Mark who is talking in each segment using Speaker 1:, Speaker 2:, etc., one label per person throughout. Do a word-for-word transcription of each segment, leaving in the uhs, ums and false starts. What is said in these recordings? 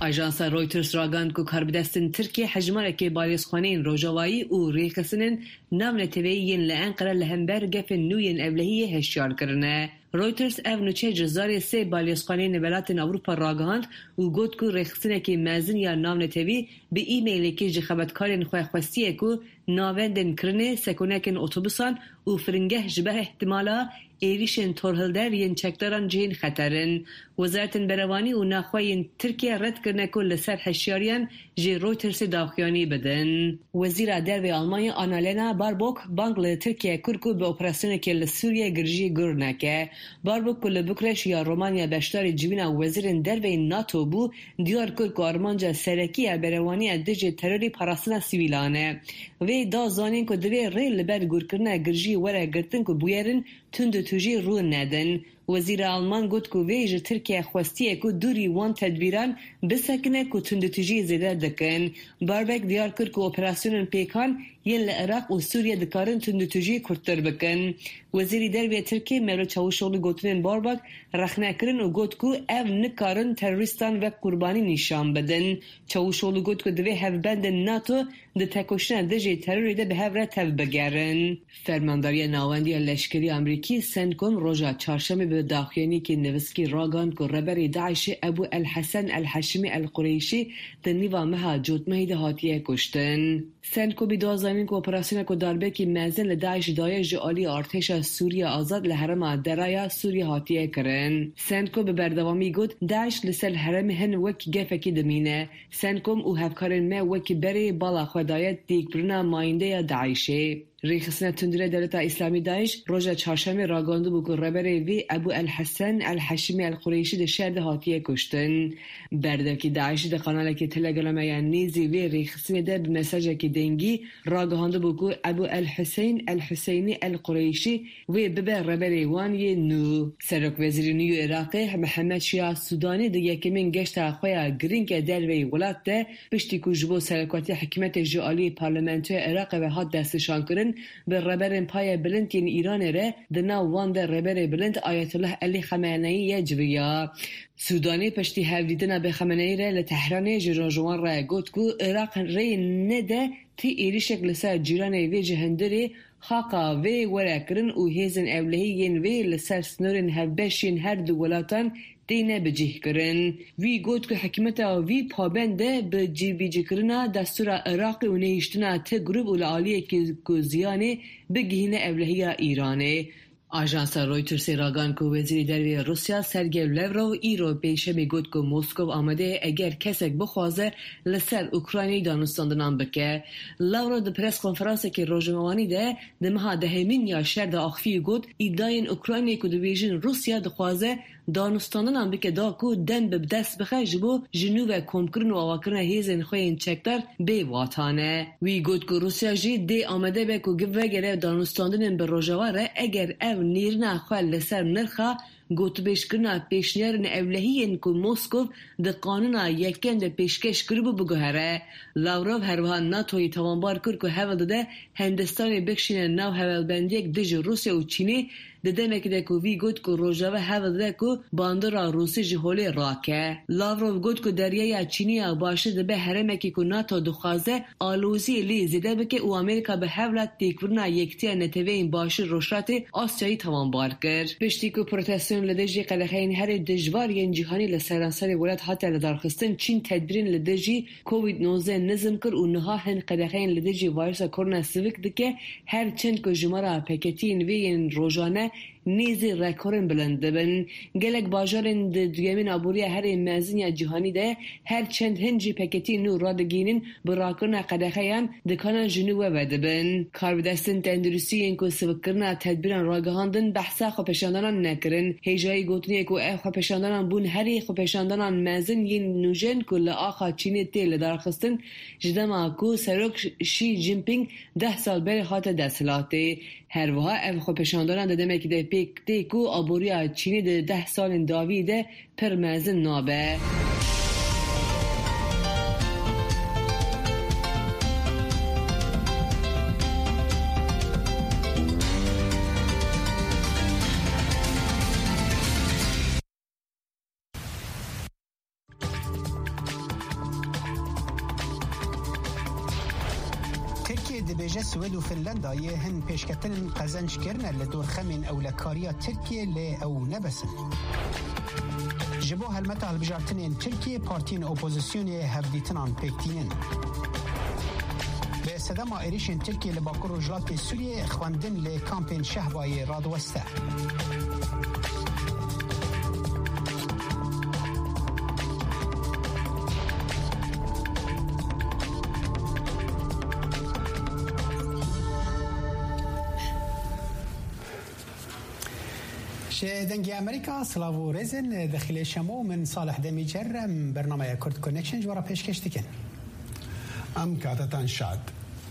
Speaker 1: آژانس رویترز راگاند که کاربدستن ترکیه حجمانه که بالیسخانین روجاوایی و ریخسنن نام نتویین لانقره لهمبر گف نوین ابلهی هشیار کرنه. رویترز او نوچه جزاری سه بالیسخانین ولات اروپا راگاند و گوت که ریخسنه که مزن یا نام نتوی به ایمیلی که جخبتکارین خواه خوستیه که ناوندن کرنه سکونکن اتوبوسان و فرنگه جبه احتمالا ایریشن تورهلدر ین چکداران جین خطرن. وزارت بروانی و ناخواین ترکیه رد کرنه که لسر حشیاریان جی رویترز داخیانی بدن. وزیر دربی آلمانی آنالینا باربوک بانگل ترکیه کرکو به اپراسیون که لسوریه گرجی گر نکه. باربوک که لبکرش یا رومانیا بشتار جوینا وزیر دربی ناتو بو دیار کرکو آرمانجا سرکی بروانی دیجی تروری پاراسنا سیویلانه. و دا زانین که دوی ریل لبر گر کرنه گرجی وره گرتن که بویرن تند توجی رو ندن. وزیر آلمان گفت که ویژه ترکیه خواسته که دوری وان تدبیران بسکنه که تند توجی زیاده دکن. باربک دیار کرد که اپراسیون پیکان یل لعراق و سوریه دکارن تند توجی کرتر بکن. وزیر دربی ترکیه ملو چاوشوغلی گوتنین باربک رخنه کرن و گفت که او نکارن تروریستان و قربانی نشان بدن. چاوشوغلی گفت که دوی هفبند ناتو ده تکوشن دجی تروری ده به هفره تف بگرن. فرمانداری ناوندی لشکری امریکی سنکوم روژا چهارشنبه به داخیانی که نوسکی راگان که ربری داعش ابو الحسن الحشمی القریشی در نیوه مها جوتمهی ده هاتیه کشتن. سنکو بی دوازدهمین که اپراسیون که داربه که مزن لداعش دایش جعالی ارتش سوریه آزاد لحرم درایا سوریه هاتیه کرن. سنکو به بردوامی گفت داعش لسل حرم هن وکی گفکی دمینه. سنکوم او هفکارن ما وکی بری بالا خدایت دیگ برنا ماینده داعشه. ریخسنه تندره دولت اسلامی داعش روژا چهارشنبه راگانده بو که ربری وی ابو الحسن الحشمی القریشی ده شهر ده هاتیه کشتن. برده که داعش ده قناله که تلگرامه یا نیزی وی ریخسنه ده به مساجه که دنگی راگانده بو که ابو الحسین الحسینی القریشی وی ببه ربری وانی نو. سرک وزیر نیو عراقی محمد شیعه سودانی ده یکمین گشت خواه گرینگ در وی ولاد ده پشتی که جبو سرکاتی حکمت جعالی پارلمانتوی عراق و هات دستشان کرن به ربرن پای بلند این ایران ره دنا وان در ربر بلند آیت الله علی خامنه‌ای یجویا. سودانی پشتی هفدیدن به خامنه‌ای ره لتهران جرانجوان ره گفت که عراق ری نده تی ایری شکل سر جیران وی جهندری خاقا وی ورکرن و هیزن اولهیین وی لسر سنورن هفبشین هر دو ولاتان دینه بجیه کرن. وی گوت که حکمت وی پابنده به جی بی جی کرنا دستور عراق و نهیشتنا ته گروب و لعالیه که گوزیانه بگهینه اولهی ایرانه. آژانس رویترز راگان که وزیر دربی روسیا سرگئی لاوروف ایرو پیشه میگوید که مسکو آماده اگر کسک بخوازه لسر اوکراینی دانستاندنان بکه. لاوروف در پرس کنفرانسی که روزنامه‌نویسی ده دمها دهمین یا شرد آخفی گفت ایدای اوکراینی که دویژن روسیا دخوازه دانستاندنان بکه دا که دن به دست بخه جبو جنوب کمکرن و آواکرن هیزن خوین چکتر به واتانه. وی گفت که روسیا جی دی آماده به که گوگره دانستاندن به روزواره اگر او نیرنا خواه لسر نرخا گوت بیشکرنا پیشنیارن اولهیین که موسکو ده قانونا یکن ده پیشکش کربو بگوهره. لاوروف هر وها ناتوی توانبار کرد که حول داده هندستان بکشینه ناو حول بندیک دج روسیا و چینی ده دمک ده که وی گوت که روژاوه حول داده که باندرا روسی جهولی راکه. لاوروف گوت که دریای چینی باشه ده به حرمکی که ناتو دخوازه آلوزی لی زیده بکه و امریکا به حولت تیکورنا یکتی نتوه این باشه روشات آسیایی توانبار کرد. پشتی که پروتستون لدجی قلقین هر دجوارین جهانی لسرانسر ولاد حتی لدارخستن چین تدبیرین لدجی کووید نوزده نظم کر و نها هن قلقین لدجی ویروس کرونا سویک دکه هر چند که جمعه پکتین وین روزانه نیزی رکورن بلنده بن. گلک باجارن دویمین آبوری هر مزین جهانی ده هر چند هنجی پکتی نو را دگینین براکرنا قدخیان دکانان جنوب وده بن. کاربدستن تندرسی این که سوکرنا تدبیران راگهاندن بحثا خوپشاندانان نکرن. هیجایی گوتنیه که اه خوپشاندانان بون هری خوپشاندانان مزین ین نوجن که لآخا چینی تیل دارخستن جدما که سروک شی جینپینگ ده سال بر خاط دستلاته. هر وها اه خوپشاندانان دادمه که ده پیک تیکو آبوریا چینی ده ده سال داویده پر مزن نابه.
Speaker 2: ترکیه دبیجه سوئد و فنلندا یه هن پیشکتن قزنج کرنه لدور خمین اولکاریا ترکیه لی او نبسن. جبو هلمت هلبجارتنین ترکیه پارتین اپوزیسیونی هفدیتنان پیکتینن. به صدام ایریشن ترکیه لباکر و جلات سوریه خواندن لی کامپین شهبای رادوسته. دنگی امریکا سلاو رزن داخل شمو من صالح دمیجر برنامه کرد کونکشن جوارا پیشکش دکن
Speaker 3: ام کاتتان شاد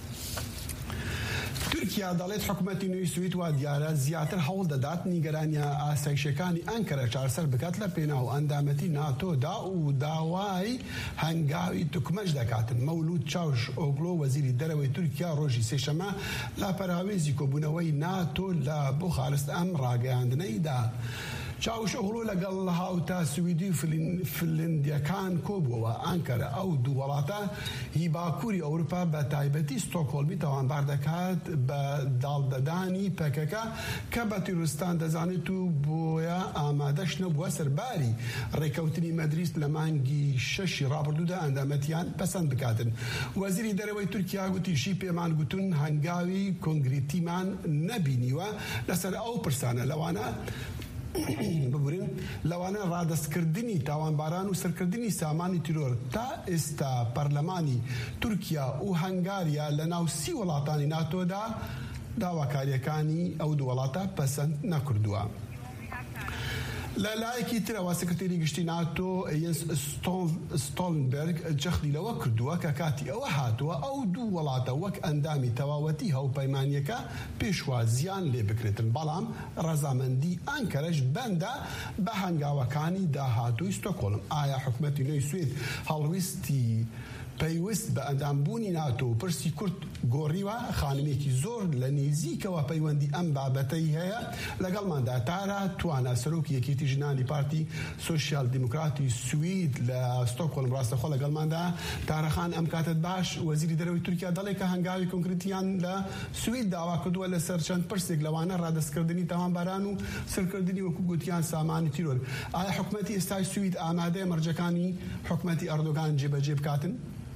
Speaker 3: ترکیه دالت حکومتی نوی سویت و دیاره زیاتر حول دادات نیگرانی آسایشکانی انکره چارسر بکات لپینا و اندامتی ناتو دا و داوای هنگاوی تکمج دکاتن مولود چاوش اوگلو وزیری دروی ترکیه روژی سشما لاپراویزی کبونوی ناتو لبخارست ام راگاندنی دا چاوش اوغلو لقل هاوتا سويدي فنلنديا كان كوبو انكرا او دولاتا هي باكوري اوروبا بتايبتي ستوكهولمي توان باردكات بدال دداني بككا كباتيرستان دزانيتو بويا امادش نبو سرباري ريكوتني مدريس لمانجي ششي رابردودا اندامتيان بسند بكاتن وزير دروي تركيا قلت شي بيمان قلتون هنغاوي كونغريتي مان نبينيوا لسر او برسانه لو انا ببورین لوانا رادست کردنی تاوان باران و سرکردنی سامانی تیرور تا استا پارلمانی ترکیه و هنگاریا لناو سی ولاتانی ناتو دا داواکاریەکانی ئەو دوو وڵاتە پەسەند نەکردووە. لە لایەکی ترەوە سکرتێری گشتی ناتۆ یەنس ستۆلنبەرگ جەختی لەوە کردووە کە کاتی ئەوە هاتووە ئەو دوو وڵاتە وەک ئەندامی تەواوەتی هەوپەیمانیەکە پێشوازیان لێ بکرێتن، بەڵام ڕەزامەندی ئەنکەرەش بەندە بە هەنگاوەکانی داهاتووی ستۆکۆڵم. ئایا حکومەتی نوێی سوێد هەڵویستی پەیوەست بە ئەندامبوونی ناتۆ و پرسی کورد گۆڕیوە؟ خانمێکی زۆر لە نێزیکەوە پەیوەندی ئەم بابەتەی هەیە لەگەڵماندا. تارە توانە سەرۆکی یەکێتی ژنانی پارتی سۆشیال دیموکراتی سوید لە ستۆکهۆلم ڕاستەخۆ لەگەڵماندا. تارەخان ئەم کاتت باش وەزیری دەرەوەی تورکیا دەڵێ کە هەنگاوی کۆنکرێتیان لە سوید داوا کردووە لەسەر چەند پرسێک لەوانە ڕادەستکردنی تاوانباران و سەرکردنی وەکو گوتیان سامانی تیرۆر. ئایا حکومەتی ئێستای سوید ئامادەیە مەرجەکانی حکومەتی ئەردۆغان جێبەجێ بکاتن؟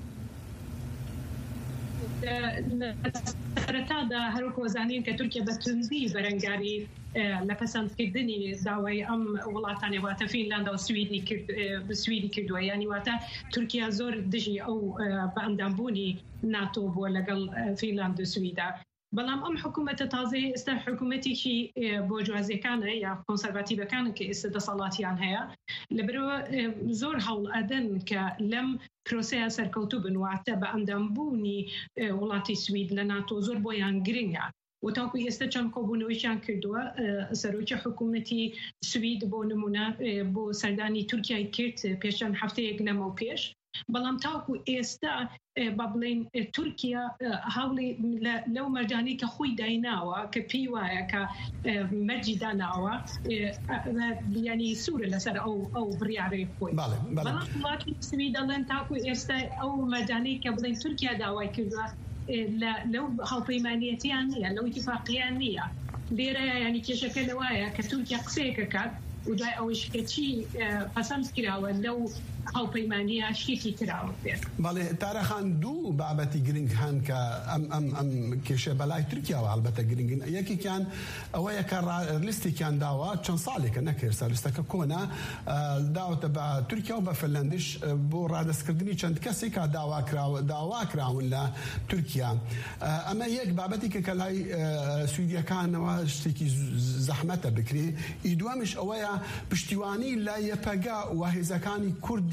Speaker 4: سەرەتادا هەروەکو زانین کە تورکیا بە توندی بەرەنگاری لە پەسەندکردنی داوای ئەم وڵاتانێ واتە فینلاندا و سویدی کردووە، یانی واتە تورکیا زۆر دژی ئەو بە ئەندامبوونی ناتۆ بووە لەگەڵ فینلاند و سویدا. بەڵام ئەم حکوومەتە تازەی ئێستا حکوومەتێکی بۆ جوازیەکانە یا کۆنسەرڤاتیڤەکانە کە ئێستا دەسەڵاتیان هەیە، لەبەرەوە زۆر هەوڵ ئەدەن کە لەم پرۆسەیە سەرکەوتوو بن، واتە بە ئەندامبوونی وڵاتی سوید لە ناتۆ زۆر بۆیان گرنگە. و تاکو ئێستا چەند کۆبوونەوەیشیان کردووە. سەرۆکی حکوومەتی سوید بۆ نمونە بۆ سەردانی تورکیای کرد پێش چەند هەفتەیەک لەمە و پێش، بەڵام تاکو ئێستا با بڵێن تورکیا هەوڵی لەو مەرجانەی کە خۆی دایناوە کە پێی وایە کە مەرجی داناوە ینی سوورە لەسەر ئەو بڕیارەی خۆی. بەڵام وڵاتی سوید دەڵێن تاکو ئێستا ئەو مەرجانەی کە بڵێن تورکیا داوای کردووە لەو هەڵپەیمانیەتیان نییە، لەو ئیتیفاقییان نییە. لێرە ینی کێشەکە لەوایە کە تورکیا قسەیەکە کات و دوای ئەوەش کە چی پەسەند کراوە لەو هەڵپەیمانیە شتێکی کراوە بێت.
Speaker 3: بەڵێ تارەخان دوو بابەتی گرنگ هەن کە ئەم ئەم ئەم کێشە بەلای تورکیاوە هەڵبەتە گرنگن. یەکێکیان ئەوەیە کە لیستێکیان داوە چەند ساڵێکە نەکرد لیستەکە کۆنا داوەتە بە تورکیا و بە فنلەندش بۆ ڕادەستکردنی چەند کەسێک داوا کراون لە تورکیا. ئەمە یەک بابەتێکە کە لای سویدیەکانەوە شتێکی زەحمەتە بکرێ. ئیدوەمیش ئەوەیە پشتیوانی لە یەپەگا و هێزەکانی کورد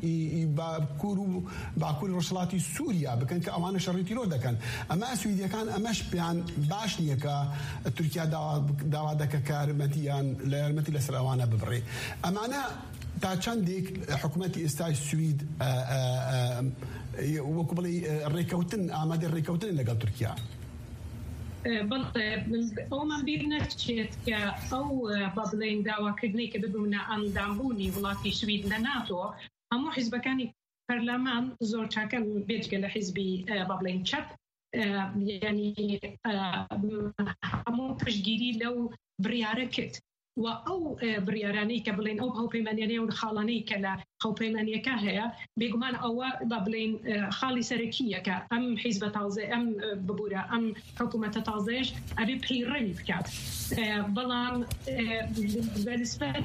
Speaker 3: باکووری ڕۆژهەڵاتی سووریا بکەن کە ئەوانە شەڕی تیرۆر دەکەن. ئەمە سویدیەکان ئەمەش پێیان باش نییە کە تورکیا داوا دەکە کە یارمەتیان لە یارمەتی لەسەر ئەوانە ببڕێ. ئەمانە تا چەندێک حکوومەتی ئێستای سوید وەکو بڵێ ڕێکەوتن ئامادەی ڕێکەوتن لەگەڵ تورکیا؟
Speaker 4: بەڵێ ئەومان بیر نەچێت کە ئەو بە بڵێن داواکردنی کە ببوونە ئەندامبوونی وڵاتی سوید لە ناتۆ هەموو حیزبەکانی پەرلەمان زۆر چاکەن بێجگە لە حیزبی با بڵێن چەپ يعني هەموو پشتگیری لەو بڕیارە کرد و ئەو بڕیارانەی کە بڵێن ئەو هاوپەیمانیانەیە و خاڵانەی کە لە هاوپەیمانیەکە هەیە بێگومان ئەوە با بڵێن خاڵی سەرەکیەکە ئەم حیزبە تازە ئەم ببوورە ئەم حکوومەتە تازەیەش ئەبێ پەیڕەوی بکات بەڵام بەنسبەت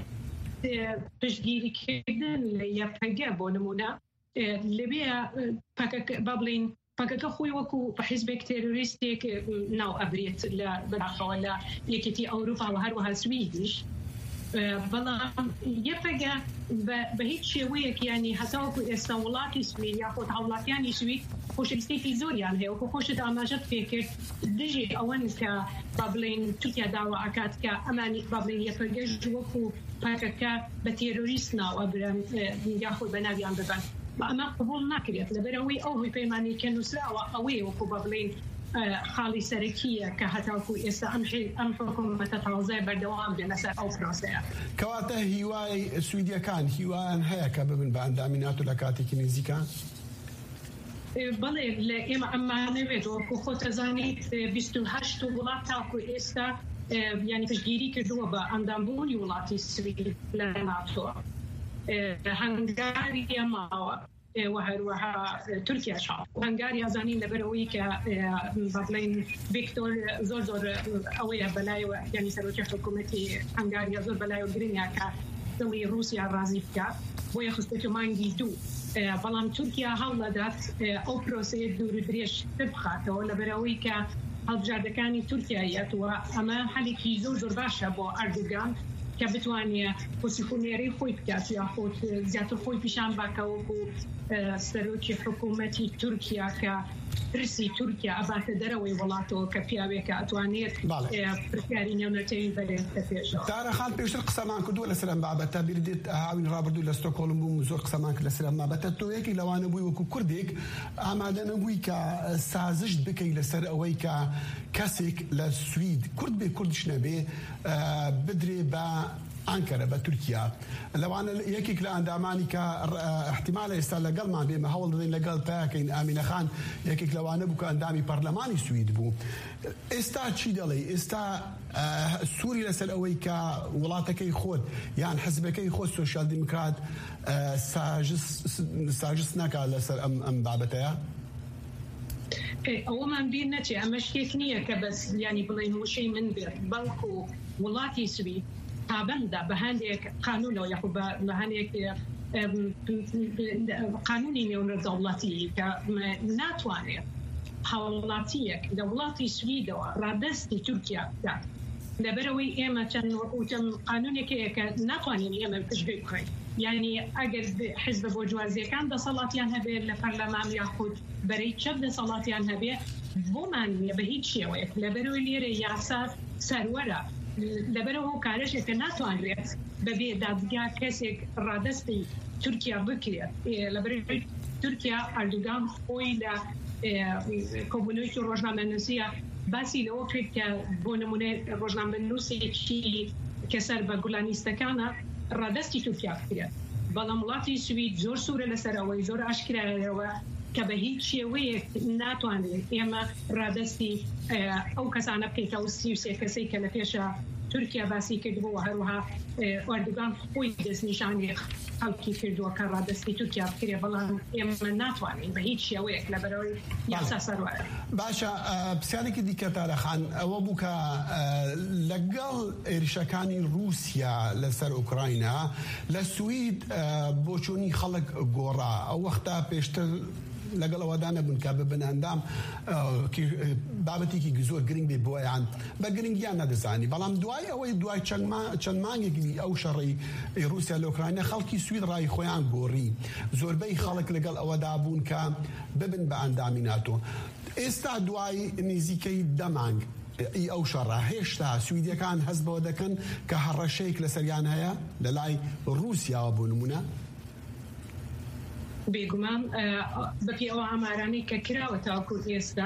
Speaker 4: پشتگیریکردن لە یەکپەگە بۆ نمونە لەبێ با بڵێن پاکەکە خۆی وەکو بە حیزبێک تێرۆریستێک ناو ئەبرێت لە بەداخەوە لە یەکێتی ئەوروپا و هەروەها سویدیش بەڵام یەکپەگە بە هیچ شێوەیەک ینی هەتاوەکو ئێستا وڵاتی سوید یاخۆت هاوڵاتیانی سوید خۆشەویستێکی زۆریان هەیە وەکو خۆشت ئاماژەت پێکرد دژێ ئەوەن کە با بڵێن تورکیا داوا ئاکات کە ئەمانی با بڵێن یەکپەگەش وەکو پاکەکە بە تێرۆریست ناو ئەبرن یاخۆی بە ناویان ببن ئەمە قبول ناکرێت لەبەرەوەی ئەو هۆی کە نووسراوە ئەوەیە وەکو بە بڵێن خاڵی سەرەکیە کە هەتاوکو ئێستا ئەم حکوومەتە تاوزای بەردەوام بێ لەسەر ئەو پرۆسەیە
Speaker 3: کەواتە هیوای سویدیەکان هیوایان هەیە کە ببن بە ئەندامی ناتۆ لە کاتێکی نزیکان
Speaker 4: بەڵێ لە ئێمە ئەمانەوێت وەکو خۆتەزانیت بیست و هەشت وڵات تاکو ئێستا یعنی پشتگیری کردووە بە ئەندامبوونی وڵاتی سوید لە ناتۆ هەنگاریە ماوە و هەروەها تورکیا شاڵ هەنگاری ئازانین لەبەرەوەی کە بەڵێن ڤیکتۆر زۆر زۆر ئەوەیە بەلایەوە یعنی سەرۆکی حکوومەتی هەنگاریە زۆر بەلایەوە گرنگە کە دڵی رووسیا ڕازی بکات بۆیە خستێت مانگی دوو بەڵام تورکیا هەوڵەدات ئەو پرۆسەیە دوور و درێژ بخاتەوە لەبەرەوەی کە هەڵبژاردەکانی تورکیایەت و ئەمە هەلێکی زۆر زۆر باشە بۆ ئەردوگان کە بتوانێت پۆسیفۆنێرەی خۆی بکات یاخۆت زیاتر خۆی پیشان باکەوەکو سەرۆکی حکوومەتی تورکیا کە پرسی تورکیا ئەباتە دەرەوەی وڵاتەوە کە پیاوێکە ئەتوانێت پرسیاری نێونەتەوەی بەرێتە پێشەوە.
Speaker 3: تارەخان پێشتر قسەمان کردووە لەسەر ئەم بابەتە بیردێت هاوین ڕابردوو لە ستۆکهۆلم بووم زۆر قسەمان کرد لەسەر ئەم بابەتە تۆ یەکی لەوانە بووی وەکو کوردێک ئامادە نەبووی کە سازشت بکەی لەسەر ئەوەی کە کەسێک لە سوید کورد بێ کوردش نەبێ بدرێ بە ئەنکەرە بە تورکیا لەوانە یەکێک لە ئەندامانی کە احتیمالە ئێستا لەگەڵمان بێمە هەوڵ دەدەین لەگەڵ پاکەین ئامینە خان یەکێک لەوانە بوو کە ئەندامی پەرلەمانی سوید بوو ئێستا چی دەڵێ ئێستا سووری لەسەر ئەوەی کە وڵاتەکەی خۆت یان حزبەکەی خۆت سۆشیال دیموکرات ساژس ناکات لەسەر ئەم بابەتەیە
Speaker 4: ئەوەمان بیر نەچێ ئەمە شتێک نییە کە بەس ینی بڵێن وشەی من بێت بەڵکو وڵاتی سوید پابەندە بە هەندێک قانونەوە یاخو بە هەندێک قانونی نێونەردەوڵەتی کە ناتوانێت هاوڵاتیەک لە وڵاتی سویدەوە ڕادەستی تورکیا بکات لەبەرەوەی ئێمە چەند چەند قانونێکەیە کە ناتوانین ئێمە پشتگوێ بکەین یعنی ئەگەر حیزبە بۆرجوازیەکان دەسەڵاتیان هەبێت لە پەرلەمان یاخود بەرەی چەند دەسەڵاتیان هەبێت بۆمان نیە بە هیچ شێوەیەک لەبەرەوەی لێرە یاسا سەروەرە لەبەرەوە کارەشێکە ناتوانرێت بەبێ دادگا کەسێک ڕادەستی تورکیا بکرێت لەبەرەوەی تورکیا ئەردوگان خۆی لە کۆبوونەوەی ڕۆژنامەنووسیە باسی لەوە کرد کە بۆ نمونێ ڕۆژنامەنووسێکی کە سەر بە گوڵانیستەکانە ڕادەستی تورکیا بکرێت بەڵام وڵاتی سوید زۆر سوورە لەسەرەوەی زۆر ئاشکرایەوە کە بە هیچ شێوەیەک ناتوانێت ئێمە ڕادەستی ئەو کەسانە بکەیتەوە سی و سێ کەسەی کە لە پێشە تورکیا باسی کردبووە هەروەها ئەردوگان خۆی دەستنیشانی خەڵکی کردووە کە ڕادەستی تورکیا بکرێ بەڵام ئێمە ناتوانین بە هیچ شێوەیەک لەبەرەوەی یاسا سەروایە.
Speaker 3: باشە پرسیارێکی دیکە تارەخان ئەوە بوو کە لەگەڵ ئێرشەکانی رووسیا لەسەر ئوکراینە لە سوید بۆچوونی خەڵک گۆڕا ئەو وەختا پێشتر لەگەڵ ئەوەدا نەبوون کە ببن ئەندام بابەتێکی زۆر گرنگ بێ بۆیان بە گرنگیان نەدەزانی بەڵام دوای ئەوەی دوای چەند مانگێکی ئەو شەڕی رووسیا لە ئوکراینە خەڵکی سوید ڕای خۆیان گۆڕی زۆربەی خەڵک لەگەڵ ئەوەدا بوون کە ببن بە ئەندامی ناتۆ ئێستا دوای نزیکەی دەمانگ ئەو شەڕە هێشتا سویدەکان هەست بەوە دەکەن کە هەڕەشەیەک لەسەریان هەیە لە لای رووسیاوە بۆ نمونە
Speaker 4: بێگومان بەپی ئەوە ئامارانەی کە کراوە تاکو ئێستا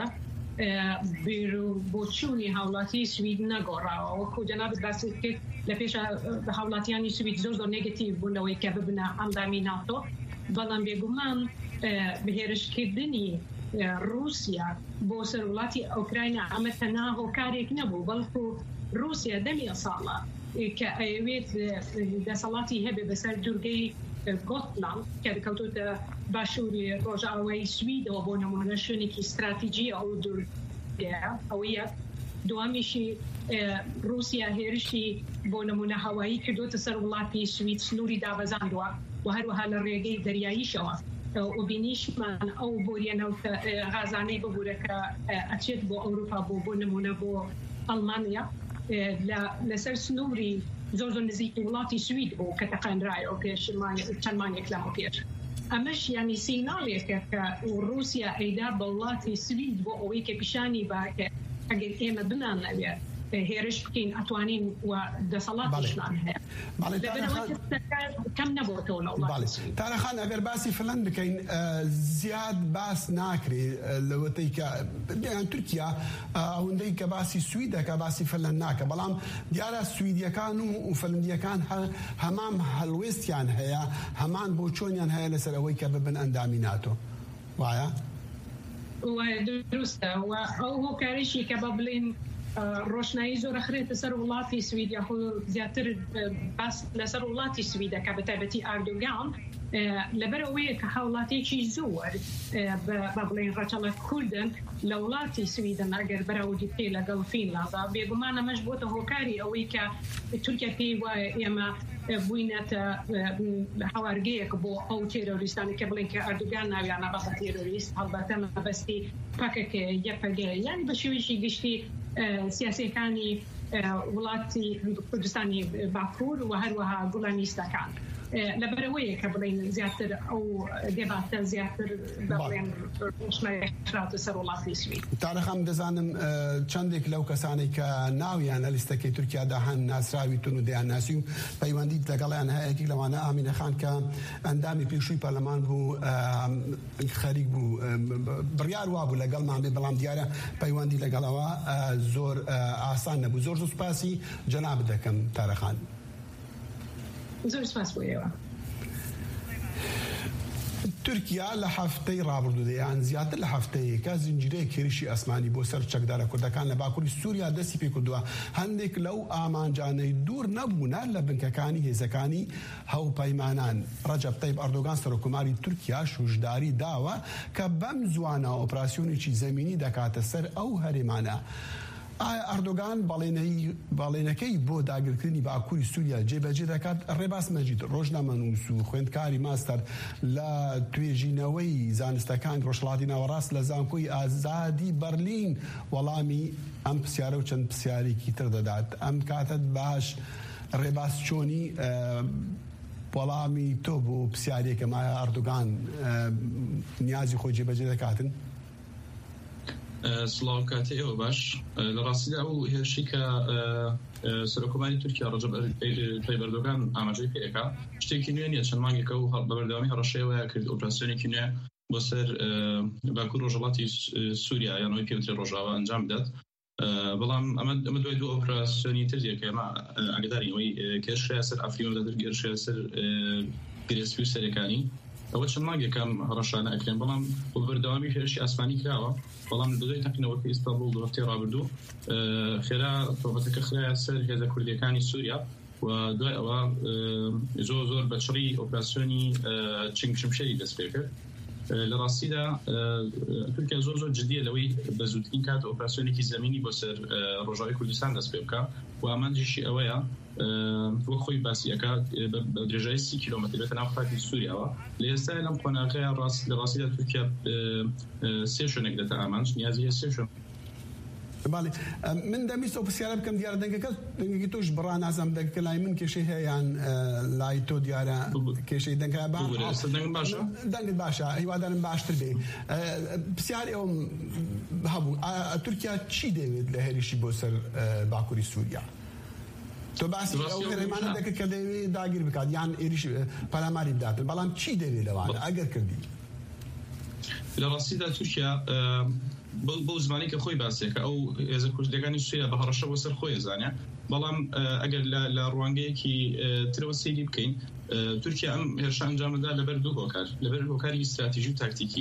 Speaker 4: بۆچوونی هاوڵاتی سوید نەگۆڕاوە وەکو جەنابەت باسی کرد لە پێش هاوڵاتیانی سوید زۆر زۆر نێگەتیڤ بوونەوەی کە ببنە ئەندامی ناتۆ بەڵام بێگومان بەهێرشکردنی رووسیا بۆ سەر وڵاتی ئۆکراینە ئەمە تەنها هۆکارێک نەبوو بەڵکو رووسیا دەمی ساڵە کە ئەوێت دەسەڵاتی هەبێ بەسەر دوورگەی گۆتلاند کە دەکەوتوتە باشووری ڕۆژئاوایی سویدەوە بۆ نمونە شوێنێکی استراتیجی ئەو دوورگەیە ئەوە یەک. دوامیشی رووسیا هێرشی بۆ نمونە هەوایی کردوتە سەر وڵاتی سوید سنووری دابەزاندووە و هەروەها لە ڕێگەی دەریاییشەوە و بینیشمان ئەو بۆریەنەوتە غازانەی ببوورەکە ئەچێت بۆ ئەوروپا بۆ بۆ نمونە بۆ ئەڵمانیا لەسەر سنووری زۆر زۆر نزیکی وڵاتی سوید بۆ کە تەقاندرایەوە پێش چەند مانگێک لەمە پێش. ئەمەش ینی سیگناڵێکە کە رووسیا ئەیدا بە وڵاتی سوید بۆ ئەوەی کە پیشانی باکە ئەگەر ئێمە بمان نەوێت هێرش بکەین ئەتوانین و دەسەڵاتیشمان هەیە کەم نەبووەوە لە وڵات.
Speaker 3: تارەخان ئەگەر باسی فلەن بکەین زیاد باس ناکرێ لەوەتەی کە تورکیا ئەوەندەی کە باسی سوید دەکا باسی فلەن ناکە بەڵام دیارە سویدیەکان و فلەندیەکان هەمان هەڵوێستیان هەیە هەمان بۆ چۆنیان هەیە لەسەر ئەوەی کە ببن ئەندامی ناتۆ وایە؟
Speaker 4: دروستە و ئەو هۆکارێکی کە بە بڵێن ڕۆشنایی زۆر خرێتە سەر وڵاتی سوید یا زیاتر باس لەسەر وڵاتی سویدەکە بە تایبەتی ئاردۆگان لەبەرەوەیە کە هاوڵاتێکی زۆر بە بڵێن ڕەچەڵە کوردن لە وڵاتی سویدن ئەگەر بەراوردی پێ لەگەڵ فینلاندا بێگومانە ئەمەش بۆتە هۆکاری ئەوەی کە تورکیا پێی وایە ئێمە بووینەتە هەوارگەیەک بۆ ئەو تێرۆریستانی کە بڵێن کە ئەردوگان ناویانە بەسە تێرۆریست هەڵبەتە مەبەستی پاکەکە یەکەگەیە یانی بە شێوەیەکی گشتی سیاسیەکانی وڵاتی کوردستانی باکوور و هەروەها گوڵانیستەکان لەبەرەوەیە کە بڵێن زیاتر ئەو دێباتە زیاتر بڵێن ڕۆشنایەکراتە سەر وڵاتی سوید.
Speaker 3: تارەخام دەزانم چەندێک لەو کەسانێک کە ناویان لە لیستەکەی تورکیادا هەن ناسراوی تون و دەیان ناسی و پەیوەندی لەگەڵیان هەیە یەکێک لەوانە ئامینە خان کە ئەندامی پێشووی پەرلەمان بوو خەریک بوو بڕیار وابوو لەگەڵمان بێ بەڵام دیارە پەیوەندی لەگەڵەوە زۆر ئاسان نەبوو. زۆر زۆر سوپاسی جەناب دەکەم تارەخان.
Speaker 4: زۆر سپاس بۆ ئێوە.
Speaker 3: تورکیا لە هەفتەی ڕابردوودەیان زیاتر لە هەفتەیەکە زنجیرەیە کێریشی ئەسمانی بۆ سەر چەکدارە کوردەکان لە باکووری سووریا دەستی پێ کردووە. هەندێک لەو ئامانجانەی دوور نەبوونە لە بنکەکانی هێزەکانی هەوپەیمانان. ڕەجەب تەیب ئەردۆگان سەرۆکوماری تورکیا شوژداری داوە کە بەم زوانە ئۆپراسیۆنێکی زەمینی دەکاتە سەر ئەو هەرێمانە. ئایا ئەردۆگان باڵێنەکەی بۆ داگیرکردنی باکووری سووریا جێبەجێ دەکات؟ ڕێباس مەجید ڕۆژنامەنووس و خوێندکاری ماستەر لە توێژینەوەی زانستەکان ڕۆژهەڵاتی ناوەڕاست لە زانکۆی ئازادی بەرلین وەڵامی ئەم پرسیارە و چەند پرسیارێکی تر دەدات. ئەم کاتت باش ڕێباس چۆنی وەڵامی تۆ بۆ پرسیارێکە مایە ئەردۆگان نیازی خۆی جێبەجێ دەکاتن؟
Speaker 5: سڵاو کاتێ ئێوە باش. لە ڕاستیدا ئەو هێرشی کە سەرۆکۆماری تورکیا ڕەجەب تەیب ئەردۆگان ئاماژەی پێەکە شتێکی نوێ نیە. چەند مانگێکە و بەبەردەوامی هەڕەشەیەوە کرد ئۆپراسیۆنێکی نوێ بۆ سەر باکوور ڕۆژهەڵاتی سووریا یانەوەی پێوترێ ڕۆژاوا ئەنجام بدات. بەڵام ئەمە دوای دوو ئۆپراسیۆنی تر دیکە ئێمە ئاگدارین ئەوەی کێشەیە سەر ئەفرین و لەدر گێرشەیە سەر گرێسپی و سەرەکانی ئەوە چەند مانگێکم هەڕەشانە ئەکرێن بەڵام بۆ بەردەوامی هێرشی ئاسمانی کراوە. بەڵام لە دوای تەقینەوەکە ئیستانبول دو هەفتەی ڕابردوو خێرا تۆڤەتەکە خرایە سەر هێزە کوردیەکانی سووریا و دوای ئەوە زۆر زۆر بەچڕی ئۆپراسیۆنی چنگ شمشێری دەست پێ کرد. لە ڕاستیدا تورکیا زۆر زۆر جدیە لەوەی بە زووترین کات ئۆپراسیۆنێکی زەمینی بۆ سەر ڕۆژاوی کوردستان دەست پێ بکە و ئامانجیشی ئەوەیە وەک خۆی باسیەکە بە درێژایی سی کیلۆمەتر بێتە ناو خاکی سووریاوە. لە ئێستا لەم قۆناغەیە لە ڕاستیدا تورکیا سێ شوێنێک دەتە ئامانج نیازی هەیە سێ شوێن.
Speaker 3: باڵێ من دەمیستەوە پرسیارە بکەم دیارە دەنگەکە دەنگێکی تۆش بڕا نازانم دەنگەکە لای من کێشەی هەیەیان لای تۆ دیارە کێشەی دەنگە دەنگت باشە هیوادارم باشتر بێ. پرسیار ئێوەم هەبوو تورکیا چی دەوێت لە هێرشی بۆ سەر باکووری سووریا؟ تۆ باسی ئەو هەرێمانە دەکرد کە دەوێت داگیر بکات یان ئێریش پەلاماری بداتن بەڵام چی دەوێت لەوانە ئەگەر کردی؟
Speaker 5: لە ڕاستیدا تورکیا بۆ زمانی کە خۆی باسێکە ئەو هێزە کوردەکانی سووریا بە هەڕەشە بۆ سەر خۆی زانە بەڵام ئەگەر لە ڕوانگەیەکی ترەوە سەیری بکەین تورکیا ئەم هێرشە ئەنجامەدا لەبەر دوو هۆکار لەبەر هۆکاری استراتیژی و تاکتیکی.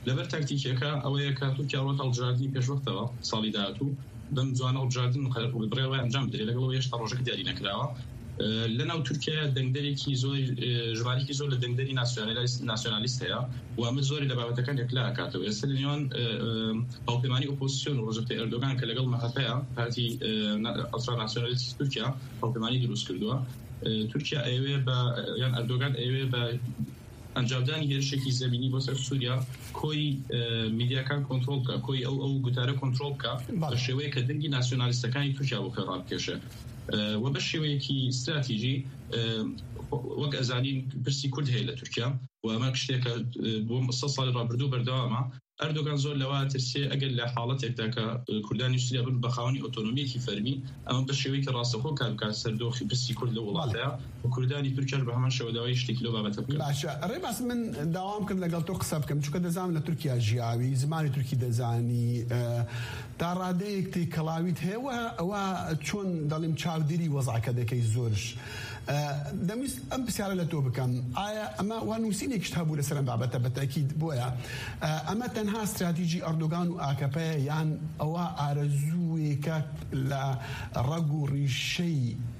Speaker 5: لەبەر تاکتیکەکە ئەوەیە کە تورکیا ڕۆتە هەڵبژاردننی پێشوەختەوە ساڵی داهاتوو بەم جوانە هەڵبژاردن بڕێوە ئەنجام بدرێت لەگەڵ هێشتا ڕۆژێک دیاری نەکراوە لەناو تورکیا دەنگدەرێکی زۆر ژمارەی زۆر لە دەنگدەری ناسیۆنالیست هەیە و ئەمە زۆری لە بابەتەکان یەکلا ئەکاتەوە ئێستا لە نێوان هاوپەیمانی ئۆپۆزیسیۆن و ڕۆژەپێ ئەردۆگان کە لەگەڵ مەهەپەیە پارتی ئەڵترا ناسیۆنالیستی تورکیا هاوپەیمانی دروست کردووە تورکیا ئەوێ بە یان ئەردۆگان ئەوێ بە ئەنجامدانی هێرشێکی زەمینی بۆ سەر سووریا کۆی میدیاکان کۆنتڕۆڵ بکە کۆی ئەو ئەو گوتارە کۆنتڕۆڵ بکە بە شێوەیە کە دەنگی ناسیۆنالیستەکانی تورکیا بۆ خێڕا بکێشێ و بە شێوەیەکی استراتیژی وەک ئەزانین پرسی کورد هەیە لە تورکیا و ئەمە شتێکە بۆ سە ساڵی ڕابردوو بەردەوامە ئەردۆگان زۆر لەوە ترسێ ئەگەر لە حاڵەتێکدا کە کوردانی سووریا بن بە خاوەنی ئۆتۆنۆمیەکی فەرمی ئەمە بە شێوەیەکی ڕاستەخۆ کار بکات سەردۆخی پرسی کورد لە وڵاتەیە و کوردانی تورکیا بە هەمان شێوە داوای شتێکی لەو بابەتە بکات.
Speaker 3: باشە ڕێباس من داوام کرد لەگەڵ تۆ قسە بکەم چونکە دەزانم لە تورکیا ژیاوی زمانی تورکی دەزانی تا ڕادەیەکتی کەڵاویت هەیە ئەوە چۆن دەڵێم چاودێری وەزعەکە دەکەی زۆرش دەمویست ئەم پرسیارە لە تۆ بکەم ئایا ئەمە وا نووسینێکیش هەبوو لەسەر ئەم بابەتە بەتەکید بۆیە ئەمە تەنها استراتیژی ئەردۆگان و ئاکەپەیە یان ئەوە ئارەزووێکە لە ڕەگ و ڕیشەی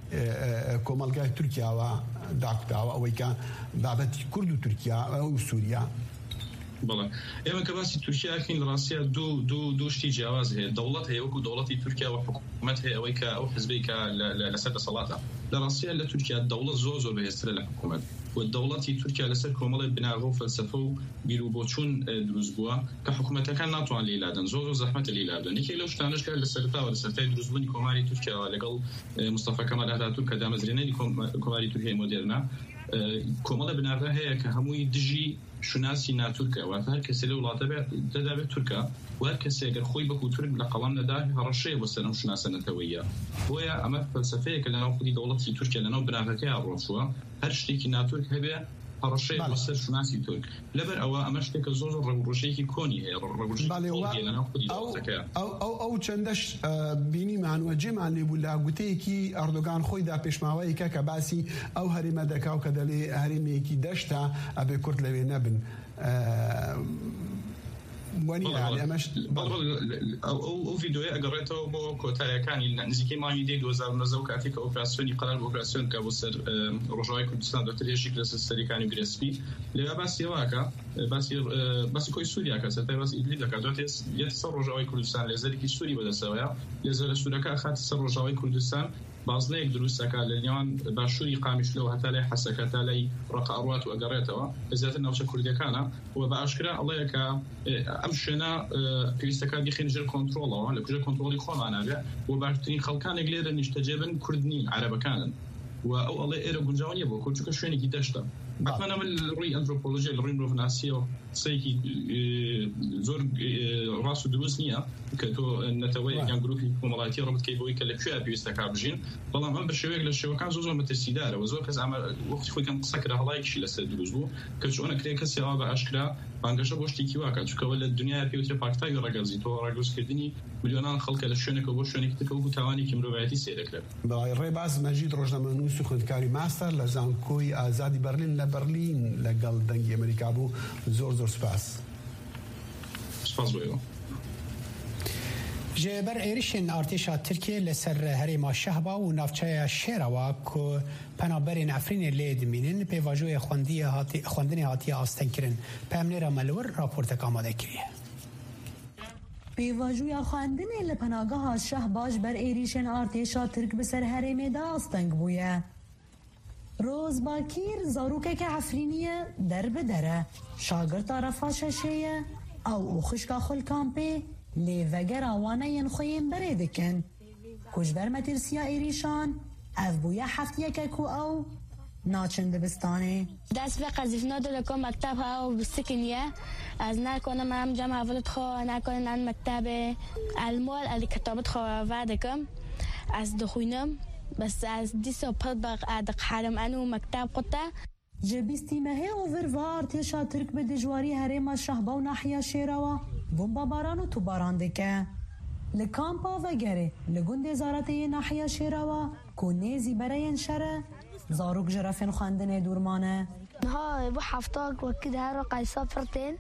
Speaker 3: کۆمەلگای تورکیاوە داکوتاوە ئەوەی کە بابەتی کورد و تورکیا و سووریا
Speaker 5: بەڵێ ئێمە کە باسی تورکیاکەین لە ڕاستیە دوو دوو دوو شتی جیاواز هەیە دەوڵەت هەیە وەکو دەوڵەتی تورکیا و حکوومەت هەیە ئەوەی کە ئەو حزبەی کە لەسەر دەسەڵاتە لە ڕاستیە لە تورکیا دەوڵەت زۆر زۆر بەهێزترە لە حکوومەت و دەوڵەتی تورکیا لەسەر کۆمەڵی بناغە و فەلسەفە و بیر و بۆچوون دروست بووە کە حکوومەتەکان ناتوان لێلادەن زۆر زۆر زەحمەتە لێلادەن یەکێک لەو شتانەش کە لە سەرتاوە لە سەرەتای دروستبوونی کۆماری تورکیاوە لەگەڵ مستەفا کەمال ئاتاتورک کە دامەزرێنەری کۆماری تورکیای مۆدێرنە کۆمەڵە بناغە هەیە کە هەمووی دژی شناسی ناتورکە واتە هەر کەسێ لە وڵاتە دەدابێت تورکە و هەر کەسێ ئەگەر خۆی بەکو تورک لە قەڵام نەدا هەڕەشەیە بۆ سەر ئەم شناسە نەتەوەییە بۆیە ئەمە فەلسەفەیەکە لەناو خودی دەوڵەتی تورکیا لەناو بناغەکەی ڕۆشووە هەر شتێکی ناتورک هەبێ هەڕەشەیە بۆ سەر شناسی تورک لەبەر ئەوە ئەمە شتێکە زۆر زۆر ڕێگوڕژەیەکی کۆنی هەیە ڕێگوڕژەیەکی لەناو خودی دەوڵەتەکەیە
Speaker 3: ئەو چەندەش بینیمان و جێمان لێبوو لە گوتەیەکی ئەردۆگان خۆیدا پێشماوەیەکە کە باسی ئەو هەرێمە دەکاو کە دەڵێ هەرێمەیەکی دەشتە ئەبێ کورد لەوێ نەبن
Speaker 5: ئەو ڤیدۆی ئەگەڕێتەوە بۆ کۆتاییەکانی نزیکەی مانگی دەی دو هەزار و نۆ و کاتێک کە ئۆپراسیۆنی قەرار بۆ ئۆپراسیۆن کە بۆ سەر ڕۆژاوای کوردستان دۆکتەر هێشت لەسەر سەرەکانی گرێسپی لێوە باسی ئەوەکە باسی کۆی سووریاکە سەرەتای باسی ئیدلیب دەکات دواتر یەت سەر ڕۆژاوای کوردستان لێزەرێکی سووری بەدەستەوەیە لێزەرە سوورەکە ئەخاتە سەر ڕۆژاوای کوردستان بازنەیەک دروستەکە لە نێوان باشووری قامیشلەوە هەتا لای حەسەکە تا لای ڕەقە ئەڕوات و ئەگەڕێتەوە بەزیاتر ناوچە کوردەکانە و بە ئاشکرا ئەڵەیە کە ئەم شوێنە پێویستەکە بیخێن ژێر کۆنتڕۆڵەوە لە کوژە کۆنتڕۆڵی خۆمانەبێ و باشترین خەڵکانێک لێرە نیشتەجێبن کورد نین عەرەبەکانن و ئەو ئەڵێ ئێرە گونجاو نییە بۆ کورد چونکە شوێنێکی دەشتە حتما ئەمە ڕووی ئەنترۆپۆلۆژی لە ڕووی مرۆڤناسیەوە قسەیەکی زۆر ڕاست و دروست نییە کە تۆ نەتەوەی یان گروپی کۆمەڵایەتی ڕەبط بکەی بۆی کە لەکوێ پێویستەکە بژین بەڵام ئەم بە شێوەیەک لە شێوەکان زۆر زۆر مەترسیدارە و زۆر کەس ئەمە وەختی خۆی کەم قسە کرا هەڵایەکیشی لەسەر دروست بوو کە چۆنە کرێ کەسی ئەوە بە ئاشکرا بانگەشە بۆ شتێکی واکە چونکەوە لە دنیای پێوترێ پاکتاوی ڕەگەزی تۆ ڕاگەزکردنی میلیۆنان خەڵکە لە شوێنێکە بۆ شوێنێکی تکە وەکو تاوانێکی مرۆڤایەتی سێدەکرێت.
Speaker 3: ڕێباز مەجید ڕۆژنامەنووس و خوێندکاری ماستەر لە زانکۆی ئازادی بەرلین لە بەرلین لەگەڵ دەنگی ئەمریکا بوو زۆر زۆر سپاس.
Speaker 5: سپاس بۆ
Speaker 2: جبر ایریشن ارتشا ترکیه لسر هریما شهبا و نافچه شیروا که پنابرین افرین لید مینن به واجوی خواندی هاتی خواندنی هاتی آستن کرن پامنیر ملور راپورت آماده کریه.
Speaker 6: به واجوی خواندنی لپناگاه شهباش بر ایریشن ارتشا ترک بسر هریمه دا آستنگ بویه. روز باکیر زاروکه که افرینیه در به دره شاگرد طرفا ششه او اوخشکا خل کامپی لی وگر آوانه ین خویم بریدکن کجبر مترسیا ایریشان اف بویا هفتیه که کو او ناچنده بستانه
Speaker 7: دست به قذیفنا دو لکن مکتب ها و بستکنیه از نکنم هم جمع اولت خواه نکنم نن مکتب المال علی کتابت خواه وعدکم از دخوینم بس از دیسو پد بق ادق حرم انو مکتب قطه
Speaker 6: جبیستی مهی اوور و ارتشا ترک به دجواری هرم شهبا و ناحیه شیروا بمبا باران و تو باران دکه لکامپا و گره لگون دزارته ناحیه شیروا کنیزی برای شره زاروک جرفن خواندن دورمانه
Speaker 7: ها بو حفتاق وكده هرو قايصة فرتين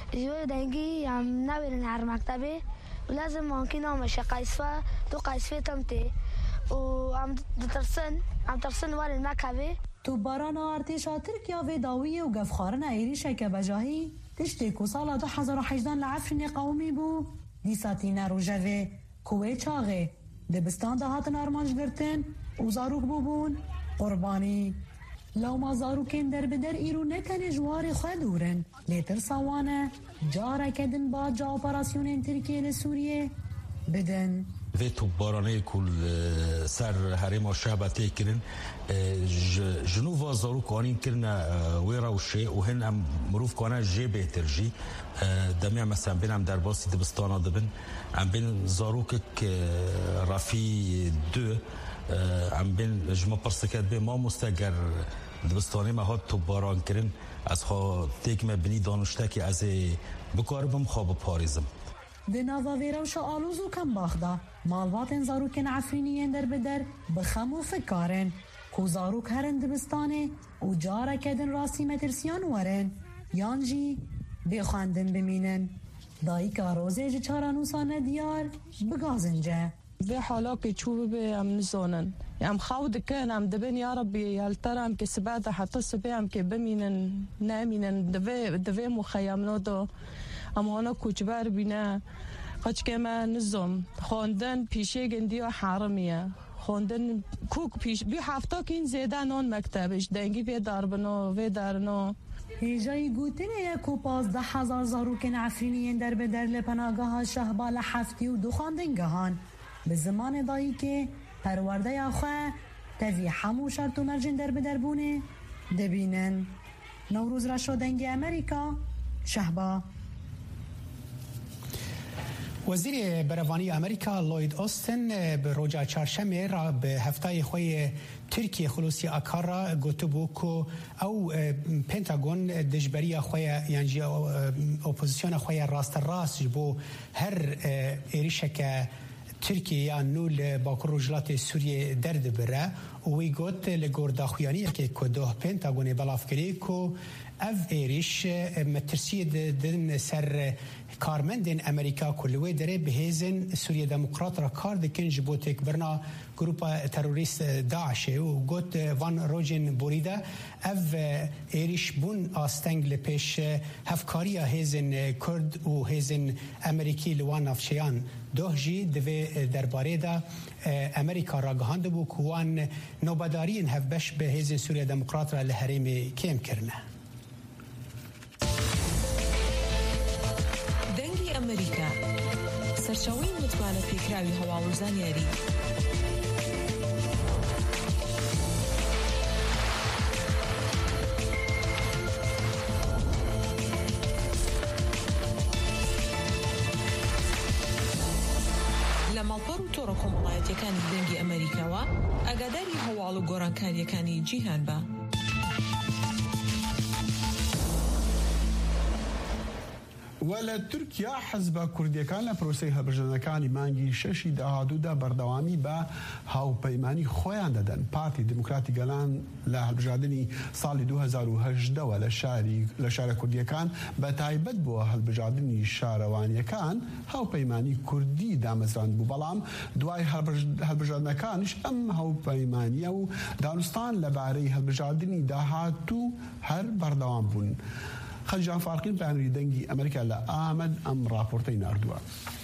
Speaker 7: جو دنگی هم نبرن هر مکتبه ولازم ممکن همشه قیصفه تو قیصفه تمته و هم ترسن هم ترسن وارد مکبه
Speaker 6: تو باران ارتشا ترکیه و داویه و گفخارن ایریشه که بجاهی تشتی که سال دو هزار و هجده لعفرین قومی بو دیساتی نروژوه کوه چاغه دبستان دهاتن ارمانج گرتن و زاروک بوبون قربانی لو ما زاروکین در بدر ایرو نکنه جواری خواه دورن لیتر سوانه جاره کدن با جا اپراسیون ترکیه لسوریه بدن
Speaker 8: و تو بارانه کل سر حریم و شهبته کرن جنوب و زاروک آنین کرن ویرا و شه و هن هم مروف کنه جه بهتر جی دمی هم مثلا بین هم در باسی دبستان دبن هم بین زاروک که رفی دو هم بین جمع پرسکت به ما مستگر دبستانی ما ها تو باران کرن از خواه تیک ما بینی دانشته که از بکاربم خواب پاریزم
Speaker 6: ده ناوا ویروش آلوزو کم باخدا مالواتن زاروکن عفرینیین در بدر بخم و فکارن کو زاروک هرن دبستانه و جاره کدن راسی مترسیان ورن یانجی بخواندن بمینن دایی که روزه جه چارانوسانه دیار بگازنجه
Speaker 9: به حالا که چوب به هم نزانن هم خود کن هم دبن یا ربی هلترم که سبعد حتی سبه هم که بمینن نمینن دوه دوه مخیمنا دا اما آنها کچبر بینه قچ که من نظام خواندن پیشه گندی و حرمیه خواندن کوک پیش بی هفته که این زیده نان مکتبش دنگی به دربنا و درنا
Speaker 6: هیجای گوتنه یکو پازده هزار زاروکن عفرینیین در به در لپناگاه ها شهبال هفتی و دو خواندنگهان به زمان دایی که پرورده یا خواه تاوی همو شرط و مرجن در به در بونه دبینن نوروز را شدنگ امریکا شهبا
Speaker 2: وزیر بروانی امریکا لوید اوستن به روزا چهارشنبه را به هفته خوی ترکیه خلوصی آکار را گفته بود که او پنتاگون دجبری خوی یعنی اپوزیسیون خوی راست راست بو هر ایریشه که ترکیه یا نول باکر رجلات سوریه درد بره و وی گفت لگور داخویانی که کدوه پنتاگون بلاف کری که اف ایریش مترسی دن سر کارمندین امریکا کلوی داره به هیزن سوریه دموکرات را کار دکن جبو تک برنا گروپا تروریست داعشه و گوت وان روجن بوریده اف ایریش بون آستنگ لپیش هفکاری هیزن کرد و هیزن امریکی لوان افشیان دوه جی دوی درباره دا امریکا را گهانده بو کوان نوبدارین هفبش به هیزن سوریه دموکرات را لحریم کم کرنه
Speaker 10: امریکا سرچاوی متوانه پیکراوی هەواڵوزان یاری لە ماڵپەڕ و تۆڕە کۆمەڵایەتیەکانی دەنگی ئەمریکاوە ئاگاداری هەواڵ و گۆڕانکاریەکانی جیهان بە
Speaker 3: ولا ترکیا حزب کوردیەکان لە پرۆسەی هەڵبژاردنەکانی مانگی شەشی داهاتوودا بەردەوامی بە هاوپەیمانی خۆیان دەدەن. پارتی دموکراتی گەلان لە هەڵبژاردننی ساڵی دو هزار و هەژدەوە لە شاری لە شارە کوردیەکان بە تایبەت بۆ هەڵبژاردننی شارەوانیەکان هاوپەیمانی کوردی دامەزراند بوو، بەڵام دوای هەڵبژاردنەکانش ئەم هاوپەیمانیە و دانوستان لەبارەی هەڵبژاردننی داهاتوو هەر بەردەوام بوون. خەلجان فارقین پلانری دەنگی ئەمریکا لە ئامەد ئەم راپۆرتەی ناردووە.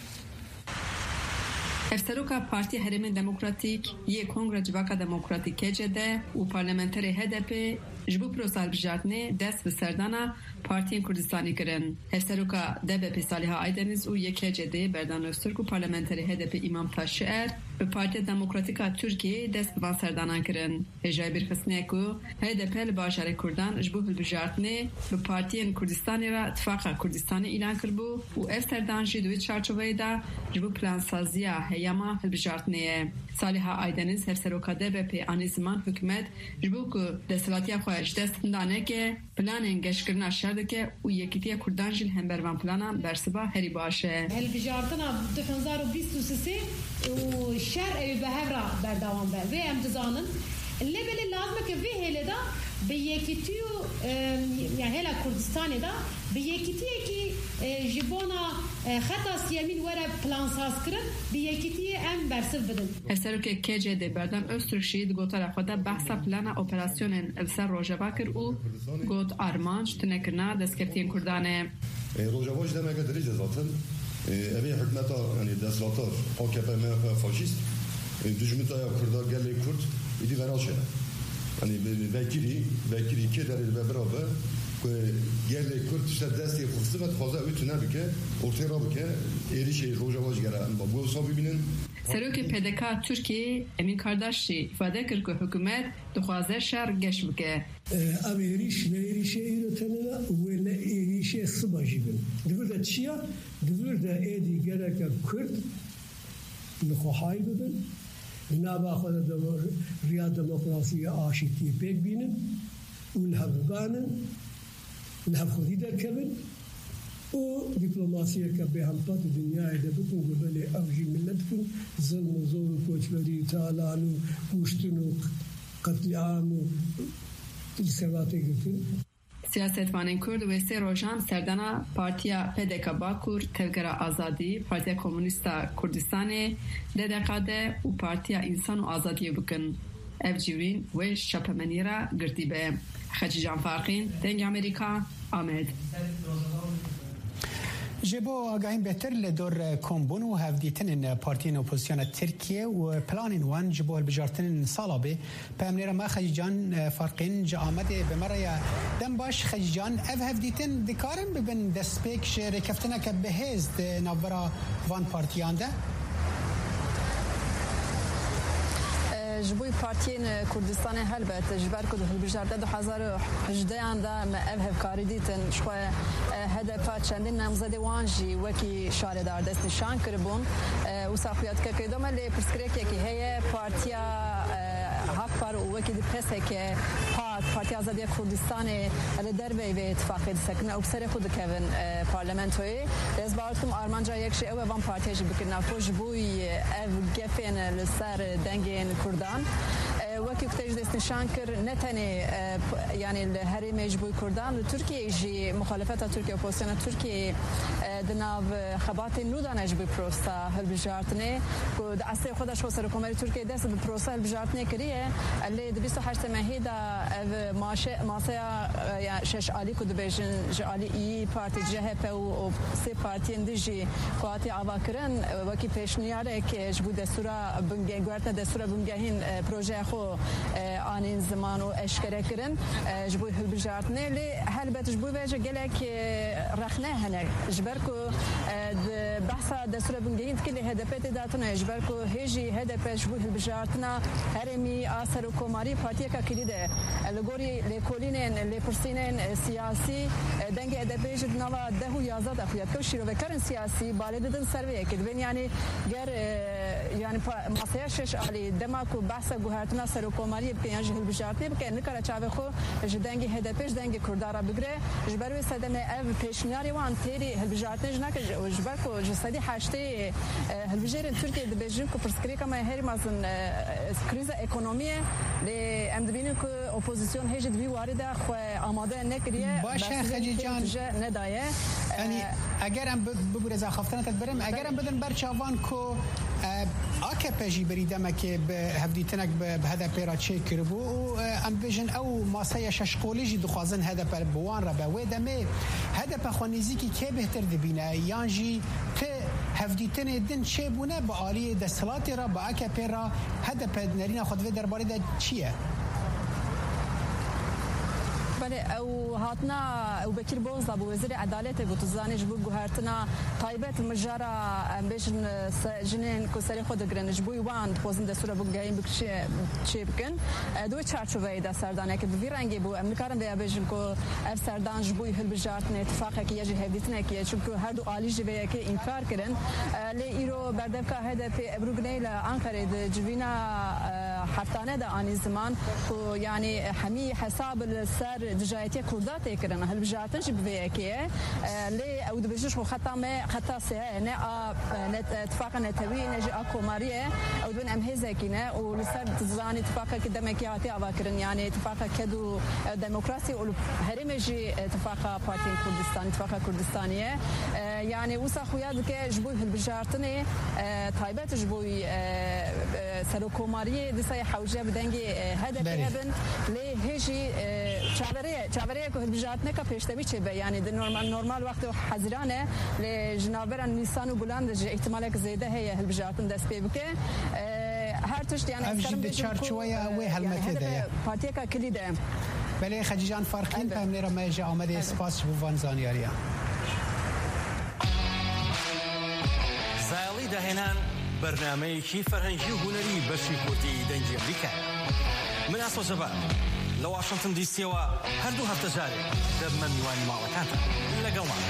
Speaker 11: Efseroka Parti Herêmên Demokratîk yê Kongre Civaka Demokratîkê de û parlamenterê H D P ji bo prosa hilbijartinê dest bi serdana Partiyên Kurdistanê kirin. Efseroka D B P Saliha Aydeniz û yek H C D Berdan Öztürk û parlamenterê H D P İmam Taşçıer bi Partiya Demokratîk a Tirkiyeyê dest bi van serdanan kirin. Hêjayê birxistinê ku H D P li bajarê Kurdan ji bo hilbijartinê bi Partiyên Kurdistanê re Tifaka Kurdistanê îlan kirbû û ev serdan jî di wê çarçoveyê de ji bo plansaziya heyama hilbijartinê. Saliha Aydeniz Efseroka D B P anî ziman hikûmet ji bo ku desthilatîya xwe ji dest ndaneke planên geşkirina şer dike û yekîtiya Kurdan jî li hembervan planan bersiva herî baş e.
Speaker 12: Hilbijartina du hezar û bîst û sêsê û şer ew bi hev re berdewam be. Vê em dizanin lê belê lazim e vê hêlê de به یکیتی و یعنی هلا کردستان دا به یکیتی کی جبونا خطا سیامین وره پلان ساز کرد به یکیتی ام برسل بدن
Speaker 11: هسترو که کجه ده بردم استرشید گوتر خدا بحث پلان اپراسیون السر روجاوا کر او گوت آرمانش تنکرنا دستکرتین کردانه
Speaker 13: روجاواش دمه که دریجه زاتن اوی حکمتا یعنی دستلاتار آکپه مهفه فاشیست دجمنتا یا کردار گلی کرد ایدی ورال شده یعنی وکیلی وکیلی که در برابر که گلی کرد شد دستی خصوصیت خوازه اوی تونه بکه ارتی را بکه ایریش روجاواش گره با گوسا ببینن
Speaker 11: سروک پدکا ترکیه امین کارداشی ifade کرد که حکومت دخوازه شهر گشت بکه
Speaker 14: ام ایریش نه ایریش ایرو تنه و نه ایریش صباجی بن دور چیا دور ده ایدی گره که کرد نخواهی ببن نابا خود دور ریاض دموکراسی آشتی پیک بینن ولهبگانن لهب خودی در کبن و دیپلماسی که به همپات دنیای ده بکن قبل اوجی ملت کن ظلم و زور و کوچبری تالان و پوشتن و قتل عام و تلسواتی گفتن
Speaker 11: سیاستوانین کرد و سه روزان سردana پارتیا پدکا باکور تلگرا آزادی پارتیا کمونیستا کردستان ددقاده و پارتیا انسان و آزادی بکن اف جیرین و شپمنی را گرتی به خجی جان فارقین دنگ امریکا آمد
Speaker 2: جبو آگاهیم بهتر لدور کمبون و هفدیتن پارتین اپوزیسیون ترکیه و پلان وان جبو البجارتن سالابه پامنیرا ما خجیجان فرقین جا آمده به مرای دم باش خجیجان اف هفدیتن دکارن ببن دسپیک شرکفتنا که بهزد نوبرا وان پارتیان ده
Speaker 15: جبوی پارتین کردستان هلبت جبر کد هلبجارده دو هزار و هجده آندا مأهب کاری دیتن شوی هدف چندین نامزد وانجی وکی شاردار دست نشان کربون و ساخیات که کدوم لی پرسکریکی که هی پارتیا حق پر و وکی دی پسه که پارت پارتی آزادی کردستان ال دربی به اتفاقی سکنه و بسر خود کهون پارلمانتوی از باورتم آرمانجا یکشی او وان پارتیش بکنه فوج بوی اف گفین لسر دنگین کردان وکی کتیج دست نشان کر نتنی یعنی الهری مجبوی کردان ترکیه جی مخالفت ترکیه اپوزیسیون ترکیه دناو خبات نودانش به پروستا هلبجارتنه که دسته خودش خسر کمری ترکیه دست به پروستا هلبجارتنه کریه اللي بیست و هشت مهیدا ماشه ماسیا یا شش علی کد بیشن جالی ای پارتی جهپ و سه پارتی اندیجی قاطی عواکرن وکی پیشنیاره که جبود دستورا بنگ گورت دستورا بنگهین پروژه خو آنین زمان و اشکره کرن جبود هلبجارتنه لی هل بت جبود وجه گلک رخنه هنر جبرکو بحث دستورا بنگهین کلی هدفت داتنا جبرکو هجی هدف جبود هلبجارتنا هرمی آثار و کماری پارتی که کلیده لگوری لکولینن لپرسینن سیاسی دنگ ادبیج نوا ده و یازده دخویت که شیرو وکرن سیاسی بالدن سرویه که دبین یعنی گر یعنی ماسیاشش علی دماکو بحث گوهرتنا سر و کماری بکنیان جهل بجارتی بکن نکاره چاوه خو دنگ هدفش دنگ کردارا بگره جبروی سدن او پیشنیاری وان تیری هل بجارتی جناک جبرکو جسدی حشته هل بجارن ترکیه دبیجن کو پرسکری کما هری مازن کریز اکونومیه لی ام دبینیم که اپوزیسیون هیچ دوی وارده خو آماده نکریه
Speaker 2: باشه خجی جان
Speaker 15: ندایه
Speaker 2: یعنی اگرم ببور از خفتنت برم اگرم بدن برچاوان کو آکپجی بریدم که به هفدیتنک به هدف را چه کربو و ام بیژن او ماسه ششقولیجی دخوازن هدف بوان را به و دمه هدف خوانیزی که که بهتر دبینه یانجی ته هفدیتن دن چه بونه با آلی دستلاتی را با آکپ را هدف نرین خود و درباره ده چیه؟
Speaker 15: بله او هاتنا او بکر بوز ابو وزیر عدالت گوت زانج بو گوهرتنا طایبت مجرا امبیشن جنین کو سری خود گرنج بو وان خوزن دستور بو گایم بکشه چی بکن دو چارچوبه د سردانه که بی رنگی بو امکارم به بیشن کو اف سردانج بو هل بجارت نه اتفاق کی یجی هدیتنه کی چونکه هر دو عالی جبه کی انکار کردن لی ایرو بردف که هدف ابروگنیل انقره د جوینا هفتانه ده آنی زمان و یعنی همی حساب السر دجایتی کردات کردن هل بجاتنش بویکیه لی او دبجش خو خطا ما خطا سه نه اتفاق نتوی نجی اکوماریه او دون ام هزکینه و لسر زانی اتفاق کدمکیاتی آواکرن یعنی اتفاق کدو دموکراسی و هرمجی اتفاق پارتی کردستان اتفاق کردستانیه یعنی وسا خویاد که جبوی هل بجارتنه تایبت جبوی سرکوماری دسای حوجه بدنگی هدف هبن لی هجی چابریه چابریه که هل بجارتنه که پیشتمی چه به یعنی در نورمال نورمال وقت حزیرانه لی جنابران نیسان و بلند احتمال که زیاده هی هل بجارتن دست پی بکه هر توش یعنی
Speaker 2: افجد چارچوبه و هلمته ده
Speaker 15: پارتی که کلیده
Speaker 2: بله خدیجان فرقین پامنی را میشه آمده اسپاس بوان زانیاریا
Speaker 16: زایلی دهنان برنامه کی فرهنگی و هنری بشی کوردی دنجی امریکا من اسو شباب لو واشنطن دي سي و هر دو هفته جاري دب من میوانی مالکانتا لگل ما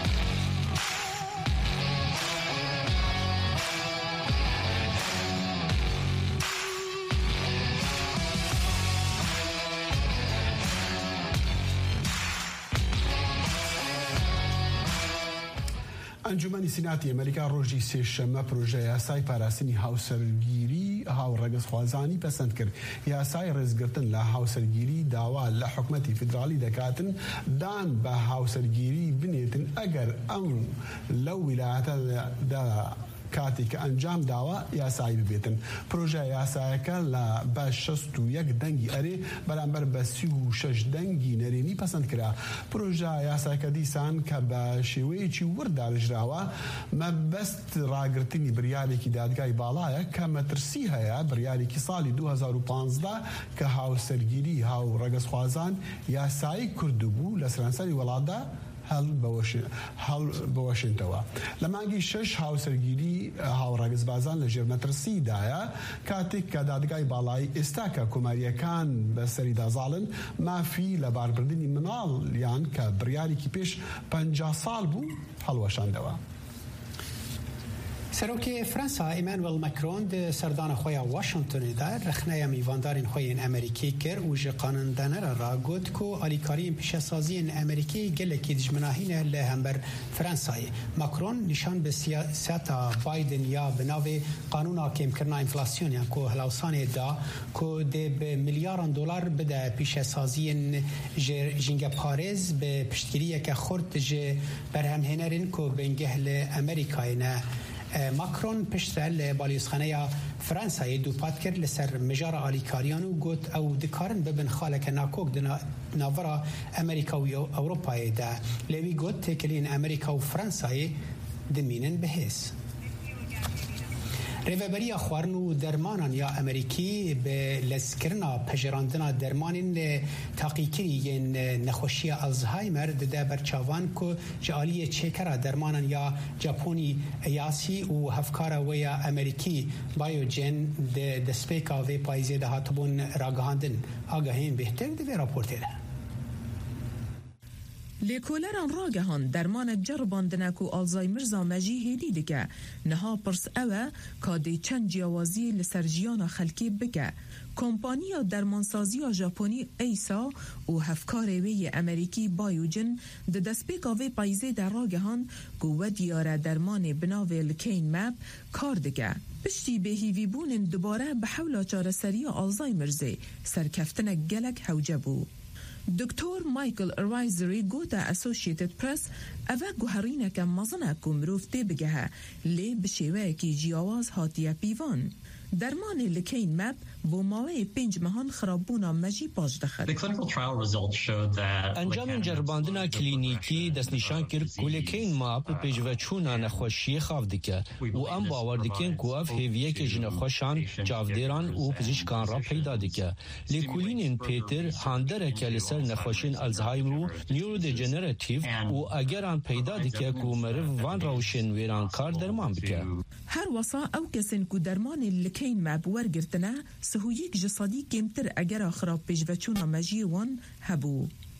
Speaker 3: انجمن سیناتی امریکا روزی سهشنبه پروژه یاسای پاراستنی هاوسەرگیری هاوڕەگەز خوازانی پەسەند کرد. یاسای ڕێزگرتن لە هاوسەرگیری داوا لە حکومەتی فیدرالی دەکاتن دان بە هاوسەرگیری بنێتن ئەگەر ئەم لەو ویلایەتەدا کاتی که انجام داوا یاسایی ببیتن. پروژه یاسایکە لە بە شەست و یەک دەنگی ئەرێ بەرامبەر بە سی و شەش دەنگی نەرێنی پەسەند کرا. پروژه یاسایکە دیسان کە بە شێوەیەکی وەرداژراوە مەبەست ڕاگرتنی بریارێکی دادگای باڵایە کە مەترسی هەیە بریارێکی ساڵی دو هەزار و پانزدە کە هاوسەرگیری هاو ڕەگەزخوازان یاسایی کردبوو لە سەرانسەری وڵاتدا هەڵ بەوەشێنتەوە. لە مانگی شەش هاوسەرگیری هاوڕەگەزبازان لە ژێر مەترسیدایە کاتێک کە دادگای باڵایی ئێستا کە کۆماریەکان بەسەری دازاڵن مافی لە باربردنی مناڵیان کە بڕیارێکی پێش پەنجا ساڵ بوو هەڵوەشاندەوە.
Speaker 2: سەرۆکی فرانسا ئیمانوێل مەکرۆن د سەردانە خۆیان واشنگتنیدا رەخنەیە میواندارین خۆیان ئەمریکی کرد و ji qanûndanera ragot ku alîkariyên pêşesaziyên Amerîkî gelekî dijminahîne li hember Fransayê. Macron nîşan bi siyaseta Biden ya bi navê qanûna kêmkirina enflasyonyan ku Helawsanê da ku dê bi milyaran dolar bide pêşesaziyên jîngeparêz bi piştgiriyeke xurt ji berhemhênerên ku bingeh li Amerîkayê ne. ماکرون پشتر لبالیسخانه فرانسای دوپات کرد لسر مجار آلیکاریان و گوت او دکارن ببن خالک ناکوک ناورا امریکا و اوروپای ده لوی گوت تکلین امریکا و فرانسای دمینن بهیس. ریوبریا خوارن و درمانان یا امریکی به لسکرنا پجراندنا درمانین تحقیقی نخوشی آلزهایمر ده برچاوان کو جالی چکرا درمانان یا ژاپنی یاسی و هفکارا و یا امریکی بایوجن ده دسپیکا و پایزه ده هاتبون راگهاندن آگاهین بهتر ده راپورتیره.
Speaker 17: لیکولران راگهان درمان جرباندنک و آلزایمر زامجی هیدی دکه نها پرس اوه کادی چند جیاوازی لسرجیان خلکی بکه. کمپانیا درمانسازی ژاپنی ایسا و هفکاروی امریکی بایوجن د دسپیکا و پایزه در راگهان گوه دیاره درمان بناوی لکین مپ کار دکه. پشتی به هیوی بونن دوباره به حول چارسری آلزایمرزه سرکفتن گلک حوجه بو. دکتور مایکل ارایزری گوتا اسوسییتد پرس اوه گوهرینه که مزنه که مروفته بگه لی بشیوه که جیاواز هاتیه پیوان. درمان لکین مپ با ماوه پنج مهان خرابونا مجی باج دخل.
Speaker 18: انجام جرباندنا کلینیکی دست نشان کرد که لکین مپ پیجوچونا نخوشی خواف دکه و ام باور دکن که اف هیویه که جنخوشان جاودیران و پزشکان را پیدا دکه. لیکولینین پیتر هاندره که لسر نخوشین الزهایمر و نیورو دیجنراتیو و اگران پیدا دکه که مرو وان روشن ویران کار درمان بکه.
Speaker 17: هر وصا او کسین که درمان لکین مپ ورگرتنه سهویک جسادی کمتر اگر خراب پیجوچونا مجی وان هبو.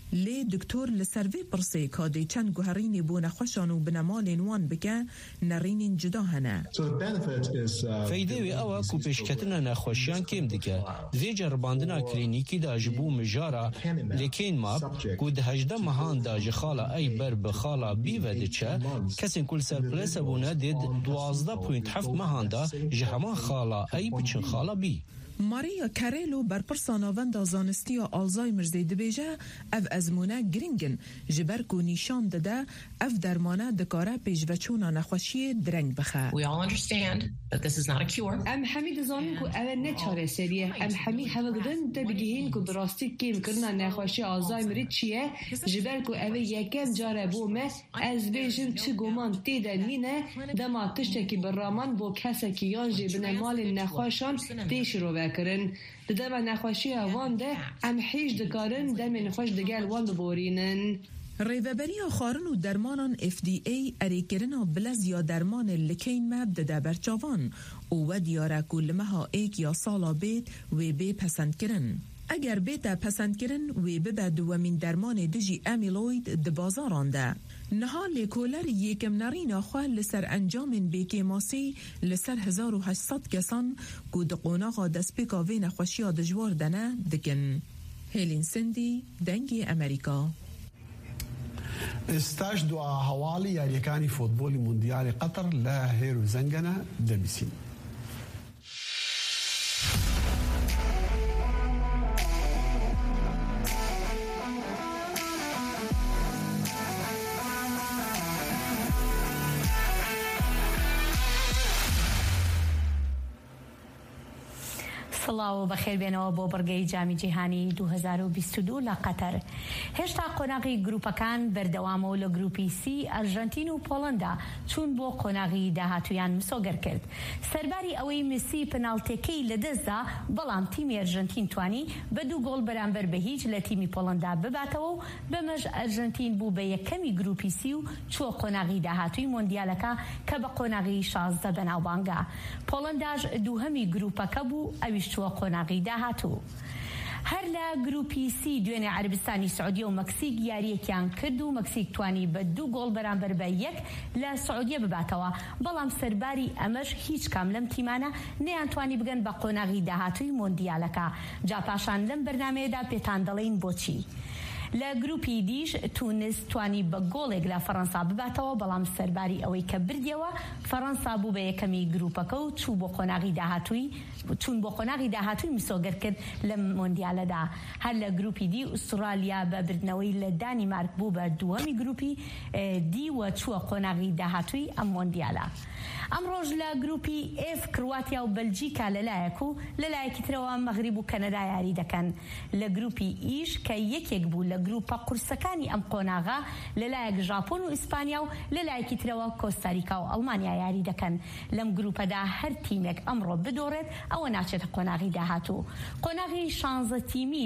Speaker 17: لی دکتور لسروی پرسی کادی چند گوهرینی بو نخوشان و بنمالین وان بکه نرینین جدا هنه.
Speaker 18: فایده وی اوه کو پیشکتن نخوشیان کم دکه وی جرباندنا کلینیکی دا جبو مجارا لیکین ماب کو ده هجده مهان دا جخالا ای بر بخالا بی وده چه کسین کل سر پلیس بونه دید دوازده پوینت هفت مهان دا جهمان خالا ای بچن خالا بی.
Speaker 17: ماریا کاریلو برپرساناوند زانستی و آلزایمر زیده بیجه اف ازمونه گرینگن جبر کو نیشان داده اف درمانه دکاره پیشوچونا نخوشی درنگ بخه.
Speaker 19: We all understand that this is not a cure.
Speaker 1: ام حمید زانین کو اول نه چاره سریه ام حمید هوگدن ده بگیهین کو براستی کیم کرنا نخوشی آلزایمر چیه جبر کو اول یکم جاره بومه از بیجم چه گمان تیده مینه دما تشتکی برامان بو کسا که یان جبنه مال نخوشان تیش رو کرن دم نخوشی وان ده ام حیج دکارن دم نخوش دگل وان بورینن.
Speaker 17: ریوبری خارن و درمانان اف دی ای اری کرنا بلز یا درمان لکین مب ده برچاوان او و دیاره کل مها ایک یا سالا بیت و بی پسند کرن. اگر بیت پسند کرن و ببه دوامین درمان دجی امیلوید ده بازاران ده. نها لیکولر یکم نرین خواه لسر انجام بیکی ماسی لسر هزار و هشتصد کسان که دقوناغا دسپیکا وین خوشیا دجوار دنه دکن. هیلین سندی دنگی امریکا.
Speaker 3: استاج دعا حوالی یاریکانی فوتبول موندیال قطر لا هیرو زنگنا دمسین.
Speaker 20: سڵاو بەخێر بێنەوە بۆ بڕگەی جامی جیهانی دو هزار و بیست و دو لە قەتەر. هێشتا قۆناغی گروپەکان بەردەوامەوە لە گروپی سی ئەرژەنتین و پۆڵەندا چوون بۆ قۆناغی داهاتویان مسۆگەر کرد. سەرباری ئەوەی مسی پناڵتێکەی لەدەستدا بەڵام تیمی ئەرژەنتین توانی بە دوو گۆڵ بەرامبەر بە هیچ لە تیمی پۆڵەندا بباتەوە و بەمەش ئەرژەنتین بوو بە یەکەمی گروپی سی و چووە قۆناغی داهاتووی مۆندیالەکە کە بە قۆناغی شازدە بەناوبانگە. پۆڵەنداش دووهەمی گروپەکە بوو ئەویش چووە قۆناغی داهاتوو. هەر لە گروپی سی دوێنێ عەربستانی سعودیە و مەکسیک یاریەکیان کرد و مەکسیک توانی بە دوو گۆڵ بەرامبەر بە یەک لە سعودیە بباتەوە، بەڵام سەرباری ئەمەش هیچ کام لەم تیمانە نەیانتوانی بگەن بە قۆناغی داهاتووی مۆندیالەکە. جا پاشان لەم بەرنامەیەدا پێتان دەڵێین بۆچی. لە گروپی دیش تونس توانی بە گۆڵێک لە فەڕەنسا بباتەوە، بەڵام سەرباری ئەوەی کە بردیەوە فەڕەنسا بوو بە یەکەمی گروپەکە و چوو بۆ قۆناغی داهاتووی چون بۆ قۆناغی داهاتووی مسۆگەر کرد لە مۆندیالەدا. هەر لە گروپی دی ئوسترالیا بە بردنەوەی لە دانیمارک بوو بە دووەمی گروپی دی و چووە قۆناغی داهاتووی ئەم مۆندیالە. ئەمڕۆژ لە گروپی ئف کرواتیا و بەلجیکا لەلایەک و لەلایەکی ترەوە مەغریب و کەنەدا یاری دەکەن. لە گروپی ئیش کە یەکێک بوو لە گروپە قورسەکانی ئەم قۆناغا لەلایەک ژاپۆن و ئیسپانیا و لەلایەکی ترەوە کۆستاریکا و ئەڵمانیا یاری دەکەن. لەم گروپەدا هەر تیمێک ئەمڕۆ بدۆڕێت ئەوە ناچێتە قۆناغی داهاتوو. قۆناغی شانزە تیمی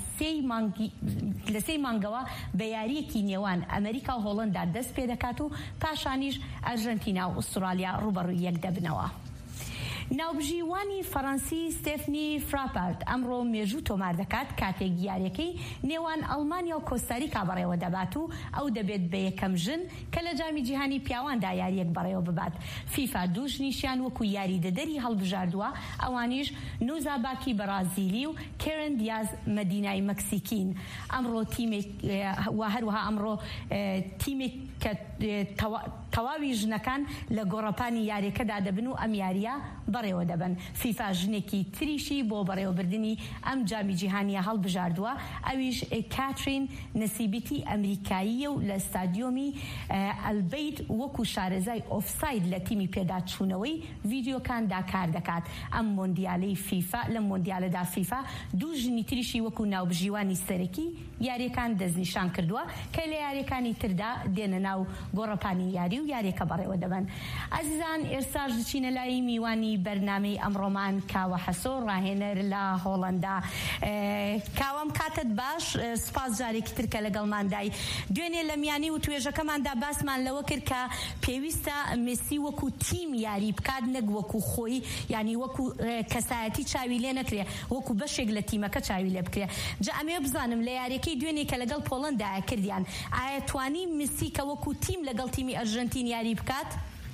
Speaker 20: لە سێی مانگەوە بە یاریەکی نێوان ئەمریکا و هۆڵەندا دەست پێ دەکات و پاشانیش ئەرژەنتینا و ئوسترالیا ڕوبەڕووی یەک دەبنەوە. ناوبژیوانی فەڕەنسی ستێفنی فراپارت ئەمڕۆ مێژوو تۆمار دەکات کاتێک یاریەکەی نێوان ئەڵمانیا و کۆستاریکا بەڕێوە دەبات و ئەو دەبێت بە یەکەم ژن کە لە جامی جیهانی پیاواندا یاریەک بەڕێوە ببات. فیفا دوو ژنیشیان وەکو یاری دەدەری هەڵبژاردووە، ئەوانیش نوزا باکی بەرازیلی و کێرن دیاز مەدینای مەکسیکین. ئەمڕۆ تیمێک و هەروەها ئەمڕۆ تیمێک کە تەواوی ژنەکان لە گۆڕەپانی یاریەکەدا دەبن و ئەم یاریە بەڕێوە دەبن. فیفا ژنێکی تریشی بۆ بەڕێوەبردننی ئەم جامی جیهانیە هەڵبژاردووە، ئەویش کاترین نەسیبیتی ئەمریکاییە و لە ستادیۆمی ئەلبەیت وەکو شارەزای ئۆفساید لە تیمی پێداچوونەوەی ڤیدیۆکاندا کار دەکات. ئەم مۆندیالەی فیفا لە مۆندیالەدا فیفا دوو ژنی تریشی وەکو ناوبژیوانی سەرەکی یاریەکان دەستنیشان کردووە کە لە یاریەکانی تردا دێنە ناو گۆڕەپانی یاری و یاریەکە بەڕێوە دەبن. ئازیزان ئێستاش دچینە لای میوانی برنامه ئەمڕۆمان کاوە حەسۆ ڕاهێنەر لە هۆڵەندا. کاوەم کاتت باش، سپاس جارێکی ترکە لەگەڵماندای. دوێنێ لە میانی و توێژەکەماندا باسمان لەوە کرد کە پێویستە مێسی وەکو تیم یاری بکات، نەک وەکو خۆی، ینی وەکو کەسایەتی چاوی لێ نەکرێ، وەکو بەشێک لە تیمەکە چاوی لێ بکرێ. جا ئەمێ بزانم لە یاریەکەی دوێنێ کە لەگەڵ پۆڵەندایە کردیان، ئایا توانی مسی کە وەکو تیم لەگەڵ تیمی ئەرژەنتین یاری بکات؟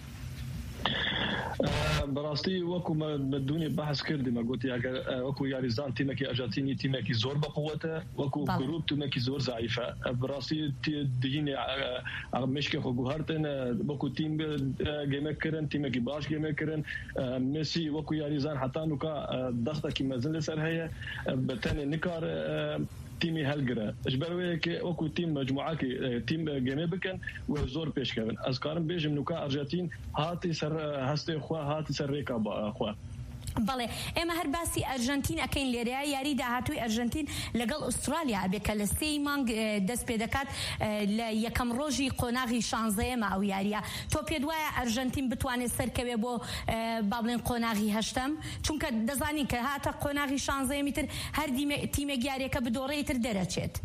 Speaker 21: بەڕاستی وەکو بەدونی بەحث کردیمە گوتی ئەگەر وەکو یاریزان تیمێکی ئەرژەنتینی تیمێکی زۆر بەقووەتە، وەکو گروپ تیمێکی زۆر زعیفە. بەڕاستی دهینێ مشکی خۆ گوهرتن وەکو تیم گەمەکردن، تیمێکی باش گەمەکردن. مسی وەکو یاریزان حتا نوکا دەختێکی مەزن لەسەر هەیە، بەتەنێ نکار تیمی هەلگرە. ji ber wê yekê wekû tîm mecmuakê tîm gemê bikin we zor pêşkevin. Ez karim bêjim nûka Arjantin hatî ser hestê xwe, hatî ser rêka xwe.
Speaker 20: بەڵێ ئێمە هەر باسی ئەرژەنتین ئەکەین لێرەیە. یاری داهاتووی ئەرژەنتین لەگەڵ ئوسترالیا ئەبێ کە لە سێی مانگ دەست پێ دەکات لە یەکەم ڕۆژی قۆناغی شانزەیەمە ئەو یاریە. تۆ پێت وایە ئەرژەنتین بتوانێت سەرکەوێ بۆ با بڵێن قۆناغی هەشتم؟ چونکە دەزانین کە هاتە قۆناغی شانزەیەمی تر هەر تیمێک یاریەکە بدۆڕێی تر دەرەچێت.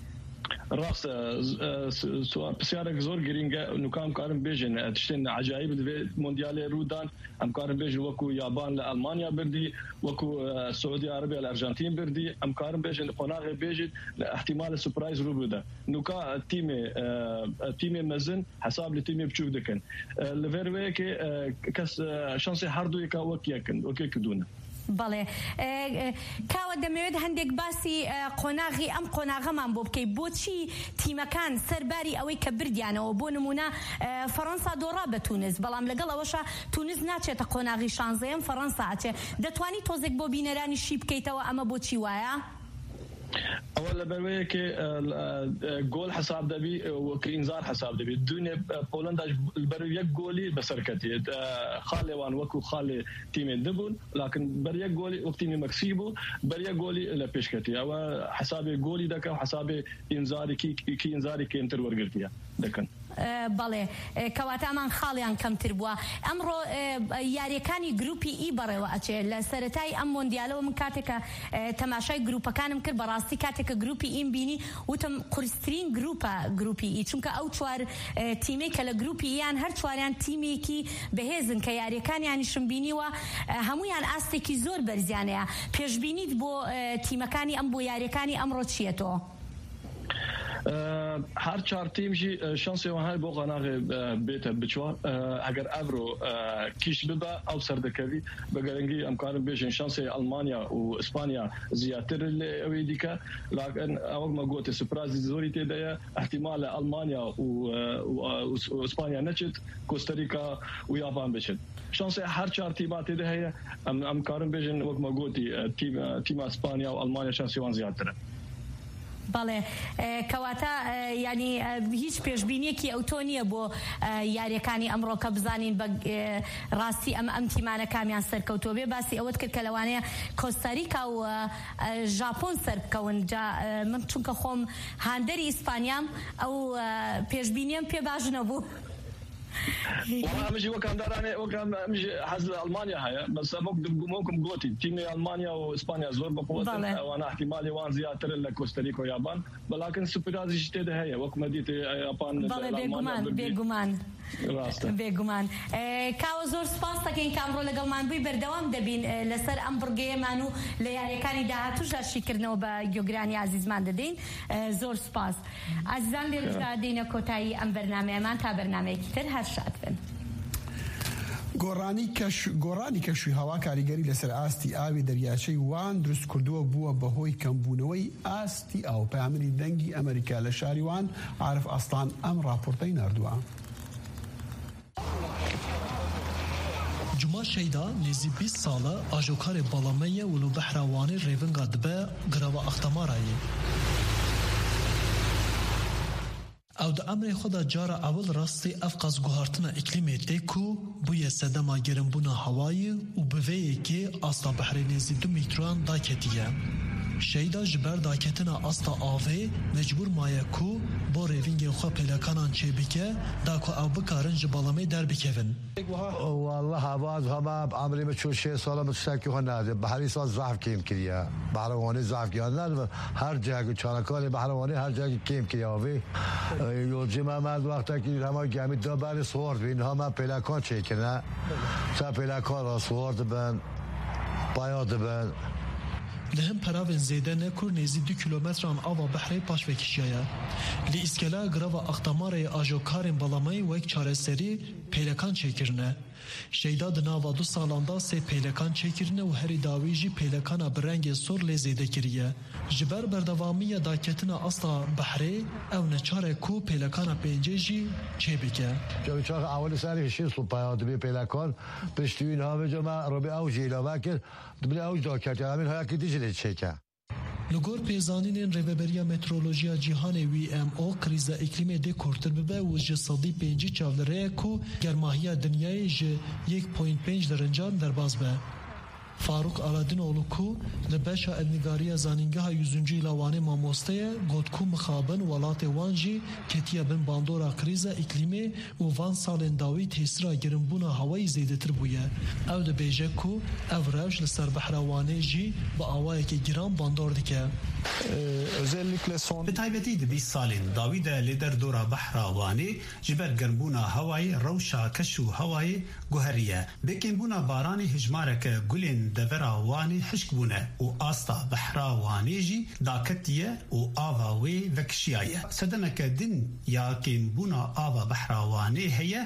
Speaker 21: ڕاستە پرسیارێک زۆر گرینگە. نوکا ئەم کارم بێژن تشتێن عجایب divê موندیالê rûdan ئەم کارم بێژن وەکو یابان لە ئەلمانیا بردی، وەکو سعودی عربیا لە ئەرژەنتین بردی. ئەم کارم بێژن قۆناغێ بێژیت لە احتیمالە سوپرایز ڕوو بدا. نوکا تیمێ تیمێ مەزن حساب لە تیمێ بچووک دەکەن. لەڤێر وەیەکێ کەس شانسی هەردوویەکە وەک یەکن وەکێ کردوونە.
Speaker 20: بەڵێ کاوە دەمەوێت هەندێک باسی قۆناغی ئەم قۆناغەمان بۆ بکەیت. بۆچی تیمەکان سەرباری ئەوەی کە بردیانەوە؟ بۆ نمونە فەڕەنسا دۆڕا بە تونس، بەڵام لەگەڵ ئەوەشە تونس ناچێتە قۆناغی شانزەیەم، فەڕەنسا ئاچێ. دەتوانی تۆزێک بۆ بینەرانی شی بکەیتەوە ئەمە بۆچی وایە؟
Speaker 21: ئەوە لە بەروەیەکێ گۆل حساب دەبی وەکە ئینزار حساب دەبی. دوێنێ پۆلەندا بەر یەک گۆلی بەسەرکەتێت. خاڵێوان وەکو خاڵێ تیمێ دەبوون، لاکن بەر یەک گۆلی وەک تیمی مەکسی بوو بەر یەک گۆلی لە پێشکەتی. ئەوە حسابێ گۆلی دەکە و حسابێ ئینزارێکی ئینزاری کێمتر وەرگرتیە دەکەن.
Speaker 20: بەڵێ کەواتامان خاڵیان کەمتر بووە. ئەمڕۆ یاریەکانی گروپی ئی بەڕێوە ئەچێ. لە سەرەتای ئەم مۆندیالەوە من کاتێکە تەماشای گروپەکانم کرد، بەڕاستی کاتێکە گروپی ئیم بینی وتم قورسترین گروپە گروپی ئی، چونکە ئەو چوار تیمێک کە لە گروپی ئیان هەر چواریان تیمێکی بەهێزن کە یاریەکانیانیشم بینیوە هەمویان ئاستێکی زۆر بەرزیانەیە. پێشبینیت بۆ تیمەکانی ئەم بۆ یاریەکانی ئەمڕۆ چیەتەوە؟
Speaker 21: هەر چار تیمژی شانسێوان هەیە بۆ قۆناغێ بێتە بچوە. ئەگەر ئەڤرۆ کیش ببە ئەو سەردەکەوی بەگەرەنگی ئەمکارم بێژن شانسێ ئەلمانیا و ئیسپانیا زیاتر لە ئەوەی دیکە، لاکن ئەوەکمە گوتە سوپرازی زۆری تێدایە. احتیمالە ئەلمانیا و ئیسپانیا نەچێت، کۆستاریکا و یابان بچێت. شانسێ هەر چار تیما تێدا هەیە. ئەمکارم بێژن وەکمە گوتی تیما ئیسپانیا و ئەلمانیا شانسێوان زیاترە.
Speaker 20: بەڵێ کەواتە ینی هیچ پێشبینیەکی ئەوتۆ نییە بۆ یاریەکانی ئەمڕۆ کە بزانین بە ڕاستی ئەم ئەم تیمانە کامیان سەرکەوتۆ بێ. باسی ئەوەت کرد کە لەوانەیە کۆستاریکا و ژاپۆن سەر بکەون. جا من چونکە خۆم هاندەری ئیسپانیام ئەو پێشبینیم پێ باش نەبوو.
Speaker 21: ئەمەژی وەکەم دارانێ وەکەم حەز لە ئەلمانیا هەیە، بەس وەکم گوتی تیمی ئەلمانیا و ئیسپانیا زۆر بەقووەتن، ئەوانە احتیمالی وان زیاترن لە کۆستاریکا و یابان، بەڵاکن سوپرازیش تێدا هەیە وەکمە دیتێ یاپان
Speaker 20: بێگومان بێگومان بێگومان. کاوە زۆر سپاس دەکەین کامڕۆ لەگەڵمان بووی. بەردەوام دەبین لەسەر ئەم بڕگەیەمان و لە یاریەکانی داهاتووش ئاشتیکردنەوە بە گوێگرانی عزیزمان دەدەین. زۆر سپاس. عزیزان لێرەدا دێنە کۆتایی ئەم بەرنامەیەمان تا بەرنامەیەکی تر هەر شاد بن.
Speaker 3: گۆڕانی کەشوی هەوا کاریگەری لەسەر ئاستی ئاوی دەریاچەی وان دروست کردووە بووە بەهۆی کەمبوونەوەی ئاستی ئاو. پەیامەری دەنگی ئەمریکا لە شاری وان عارف ئەستان ئەم راپۆرتەی ناردووە.
Speaker 22: Cuma şeyda nêzî bîst sala ajokarê balameyê û li behra Wanê rêvinga dibe girava Axtamarayê. Ew di emrê xwe de cara ewil rastî ev qezguhartina îklîmê tê ku bûye sedema gerimbûna hewayê û bi vê yekê asta behrê nêzî du mîtroyan daketiye. شیدا جبر داکتنا استا آوه مجبور مایه کو بو ریوینگ خو پلکانان چه بکه دا کو او بکارن جبالامه در بکوین
Speaker 4: والله هواز هما عمري بتشوف شيء صار متشكي هنا بحري صار ضعف كيم كريا بحرواني ضعف كيان هر جا چانکان بحرواني هر جا كيم كريا وي يوجي ما مد وقتا كي هما جامي دبر سوارد بين هما پلاکان چه کنه تا پلاکان را سوارد بن باياد بن
Speaker 22: لهم پراوین زیده نکور نیزی دو کیلومتر آن آوا بحری پاش وکیشیه لی اسکلا گراو اختماره آجوکارین بالامی وک چاره سری پیلکان چکرنه شیدا دناوا دو سالاندا سه پیلکان چکرنه و هری داویجی پیلکانا برنگ سور لی زیده کریه جبر بردوامی داکتنا اصلا بحری او نچاره کو پیلکانا پینجه جی چه بکه
Speaker 4: جا چاق اول سری هشیز سو پیاد بی پیلکان پشتوین ها بجا ما رو بی اوج ایلاوه کرد دبلی اوج داکت همین ها یکی دیجلی چکه
Speaker 22: لگور پیزانین ریوبریا مترولوژیا جهان وی ام او کریزا اقلیمی ده کورتر ببه و جسادی پنجی چاولره کو گرماهی دنیای ج یک پوینت پنج درجه در باز به فاروق علادینوğlu ku لبشا ادنگاری زانینگاه yüzüncü لاوانه ماموسته گوتکو مخابن ولات وانجی کتیا بن باندورا کریزا اقلیمی و وان سالن داوی تسرا گرمبونا هوای زیدتر بویه او ده بیجه کو اوراج لسر بحروانه جی با آوای که گرام باندور دکه
Speaker 2: özellikle son
Speaker 5: به تایبەتی د بیست سالین داوی ده لیدر دورا بحراوانه جبر گرمبونا هوای روشا کشو هوای گوهریه بکن بارانی هجمارک گلین دفراواني حشكبونه وآستا بحراواني جي داكتية وآواوي وكشياية سدنك دن يا كيمبونا آوا بحراواني هي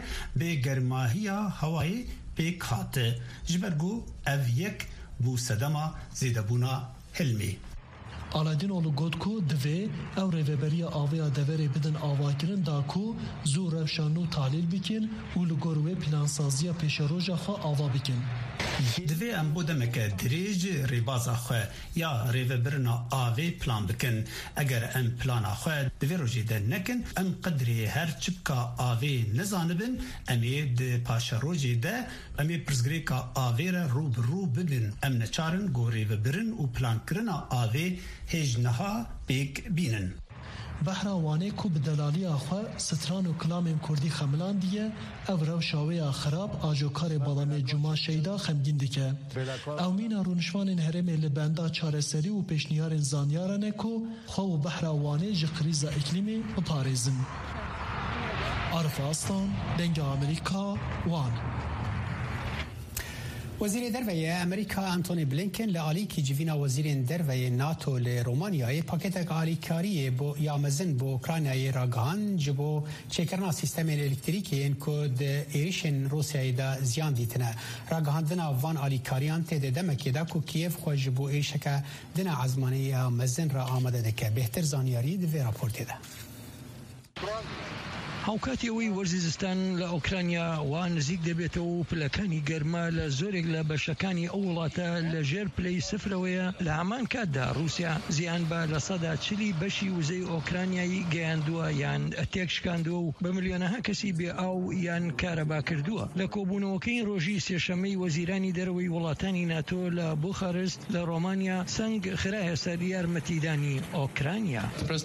Speaker 5: بگرماهية هواي بكات جبرگو اويك بو سدما زيدبونا هلمي
Speaker 22: Aladinoğlu Godku dve ev reveberiya avya devere bidin avakirin da ku zu revşanu talil bikin u ligor ve plansaziya peşeroja xwe ava bikin.
Speaker 5: Divê em bo demek dirêj rêbaza xwe ya rêvebirina avê plan bikin. Eger em plana xwe divê rojê de nekin em qedrê her çipka avê nezanibin em ê di paşerojê de em ê pirsgirêka avê re rû bi rû bibin. Em neçarin got rêvebirin û plankirina avê هجنها بیک بینن
Speaker 22: بحراوانه کو بدلالی آخوا ستران و کلام کردی خملان دیه او رو شاوه خراب آجوکار بالام جمعه شیدا خمگین دیگه او مینا رونشوان هرم لبنده چاره سری و پیشنیار زانیارانه کو خو بحراوانه جقریز اکلیمی بپارزن عرف آستان دنگ امریکا وان
Speaker 2: وزیر دروی امریکا انتونی بلینکن لعلیکی جوینا وزیر دروی ناتو لرومانیای پاکتک آلیکاری بو یامزن بو اوکراینای راگان جبو چکرنا سیستم الکتریکی این کود ایریشن روسیای دا زیان دیتنه راگاندنا وان آلیکاریان تیده دمکی دا کو کیف خوش بو ایشکه دنا عزمانی یامزن را آمده دکه بهتر زانیاری دوی راپورتی ده
Speaker 23: هاوکاتی ئەوەی وەرزیزستان لە ئۆکرانیا وا نزیک دەبێتەوە و پلەکانی گەرما لە زۆرێک لە بەشەکانی ئەو وڵاتە لە ژێر پلەی سفرەوەیە لە هەمان کاتدا رووسیا زیان بە لە سەدا چلی بەشی وزەی ئۆکرانیایی گەیاندووە یان تێک شکاندووە و بە ملیۆنەها کەسی بێ ئاو یان کارەبا کردووە لە کۆبوونەوەکەی ڕۆژی سێشەمەی وەزیرانی دەرەوەی وڵاتانی ناتۆ لە بوخارست لە ڕۆمانیا سەنگ خرایە سەر یارمەتیدانی ئۆکرانیا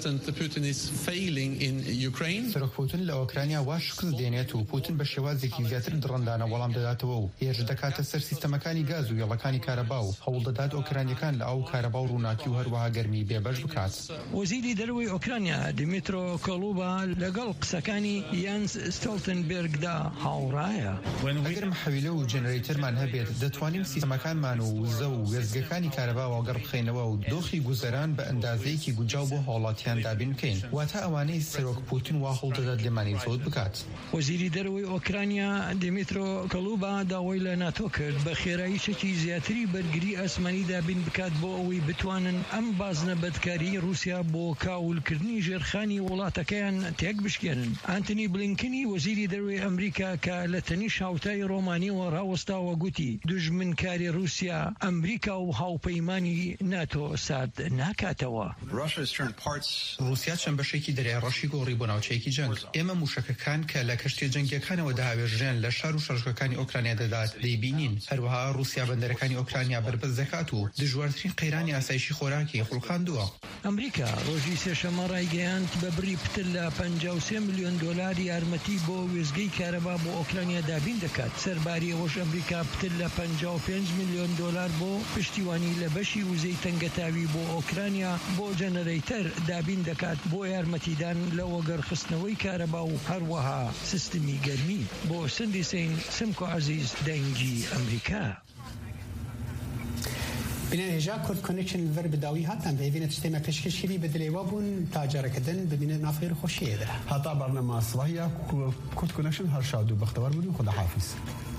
Speaker 24: ئۆکرانیا وا شکل دێنێت و پوتین بە شێوازێکی زیاتر دڕندانە وەڵام دەداتەوە و هێرش دەکاتە سەر سیستەمەکانی گاز و یەڵەکانی کارەبا و هەوڵ دەدات ئۆکرانیەکان لە ئەو کارەبا و ڕووناکی و هەروەها گەرمی بێبەش بکات.
Speaker 23: وەزیری دەرەوەی ئۆکرانیا دیمیترۆ کۆلوبا لەگەڵ قسەکانی یانس ستۆلتنبێرگدا هاوڕایە.
Speaker 24: ئەگەر محەویلە و جەنەرەیتەرمان هەبێت دەتوانین سیستەمەکانمان و وزە و وێزگەکانی کارەبا وەگەڕ بخەینەوە و دۆخی گوزەران بە ئەندازەیەکی گونجاو بۆ هاوڵاتیان دابین بکەین واتە ئەوانەی سەرۆک پوتین وا هەوڵ دەدات لێمانی زۆت بکات.
Speaker 23: وەزیری دەرەوەی ئۆکرانیا دیمیترۆ کۆلوبا داوای لە ناتۆ کرد بە خێراییشێکی زیاتری بەرگری ئاسمانی دابین بکات بۆ ئەوەی بتوانن ئەم بازنە بەدکاری رووسیا بۆ کاولکردنی ژێرخانی وڵاتەکەیان تێک بشکێنن. ئانتنی بلینکنی وەزیری دەرەوەی ئەمریکا کە لە تەنیش هاوتای ڕۆمانیەوە ڕاوەستاوە گوتی دوژمنکاری رووسیا ئەمریکا و هاوپەیمانی ناتۆ سارد ناکاتەوە.
Speaker 24: رووسیا چەند بەشێکی دەریای ڕەشی گۆڕی بۆ ناوچەیەکی جەنگ. ئێمە ئێمە موشکەکان کە لە کەشتی جەنگیەکانەوە داهاوێژیان لە شار و شەڕشەکانی ئۆکرانیا دەدات دەیبینین. هەروەها رووسیا بەندەرەکانی ئۆکرانیا بربەست دەکات و دژوارترین قەیرانی ئاسایشی خۆراکی خوڵقاندووە.
Speaker 23: ئەمریکا ڕۆژی سێشەمە ڕایگەیاند بە بری پتر لە پەنجا و سێ ملیۆن دۆلار یارمەتی بۆ وێزگەی کارەبا بۆ ئۆکرانیا دابین دەکات. سەرباری ئەوەش ئەمریکا پتر لە پەنجا و پێنج ملیۆن دۆلار بۆ پشتیوانی لە بەشی وزەی تەنگەتاوی بۆ ئۆکرانیا بۆ جەنەرەیتەر دابین دەکات بۆ یارمەتیدان لە وەگەڕخستنەوەی کارەبا و هەروەها سیستمی گەرمی. بۆ سندی سین سمکۆ عەزیز دەنگی ئەمریکا.
Speaker 2: بینن هجا کورد کنکشن ور بداوی هاتن به بینن تشتیم پشکشی بدلی وابون تاجر کردن ببینن نافیر خوشیه داره.
Speaker 3: حتی برنامه صباحی کورد کنکشن هر شادو بختور بودیم خدا حافظ.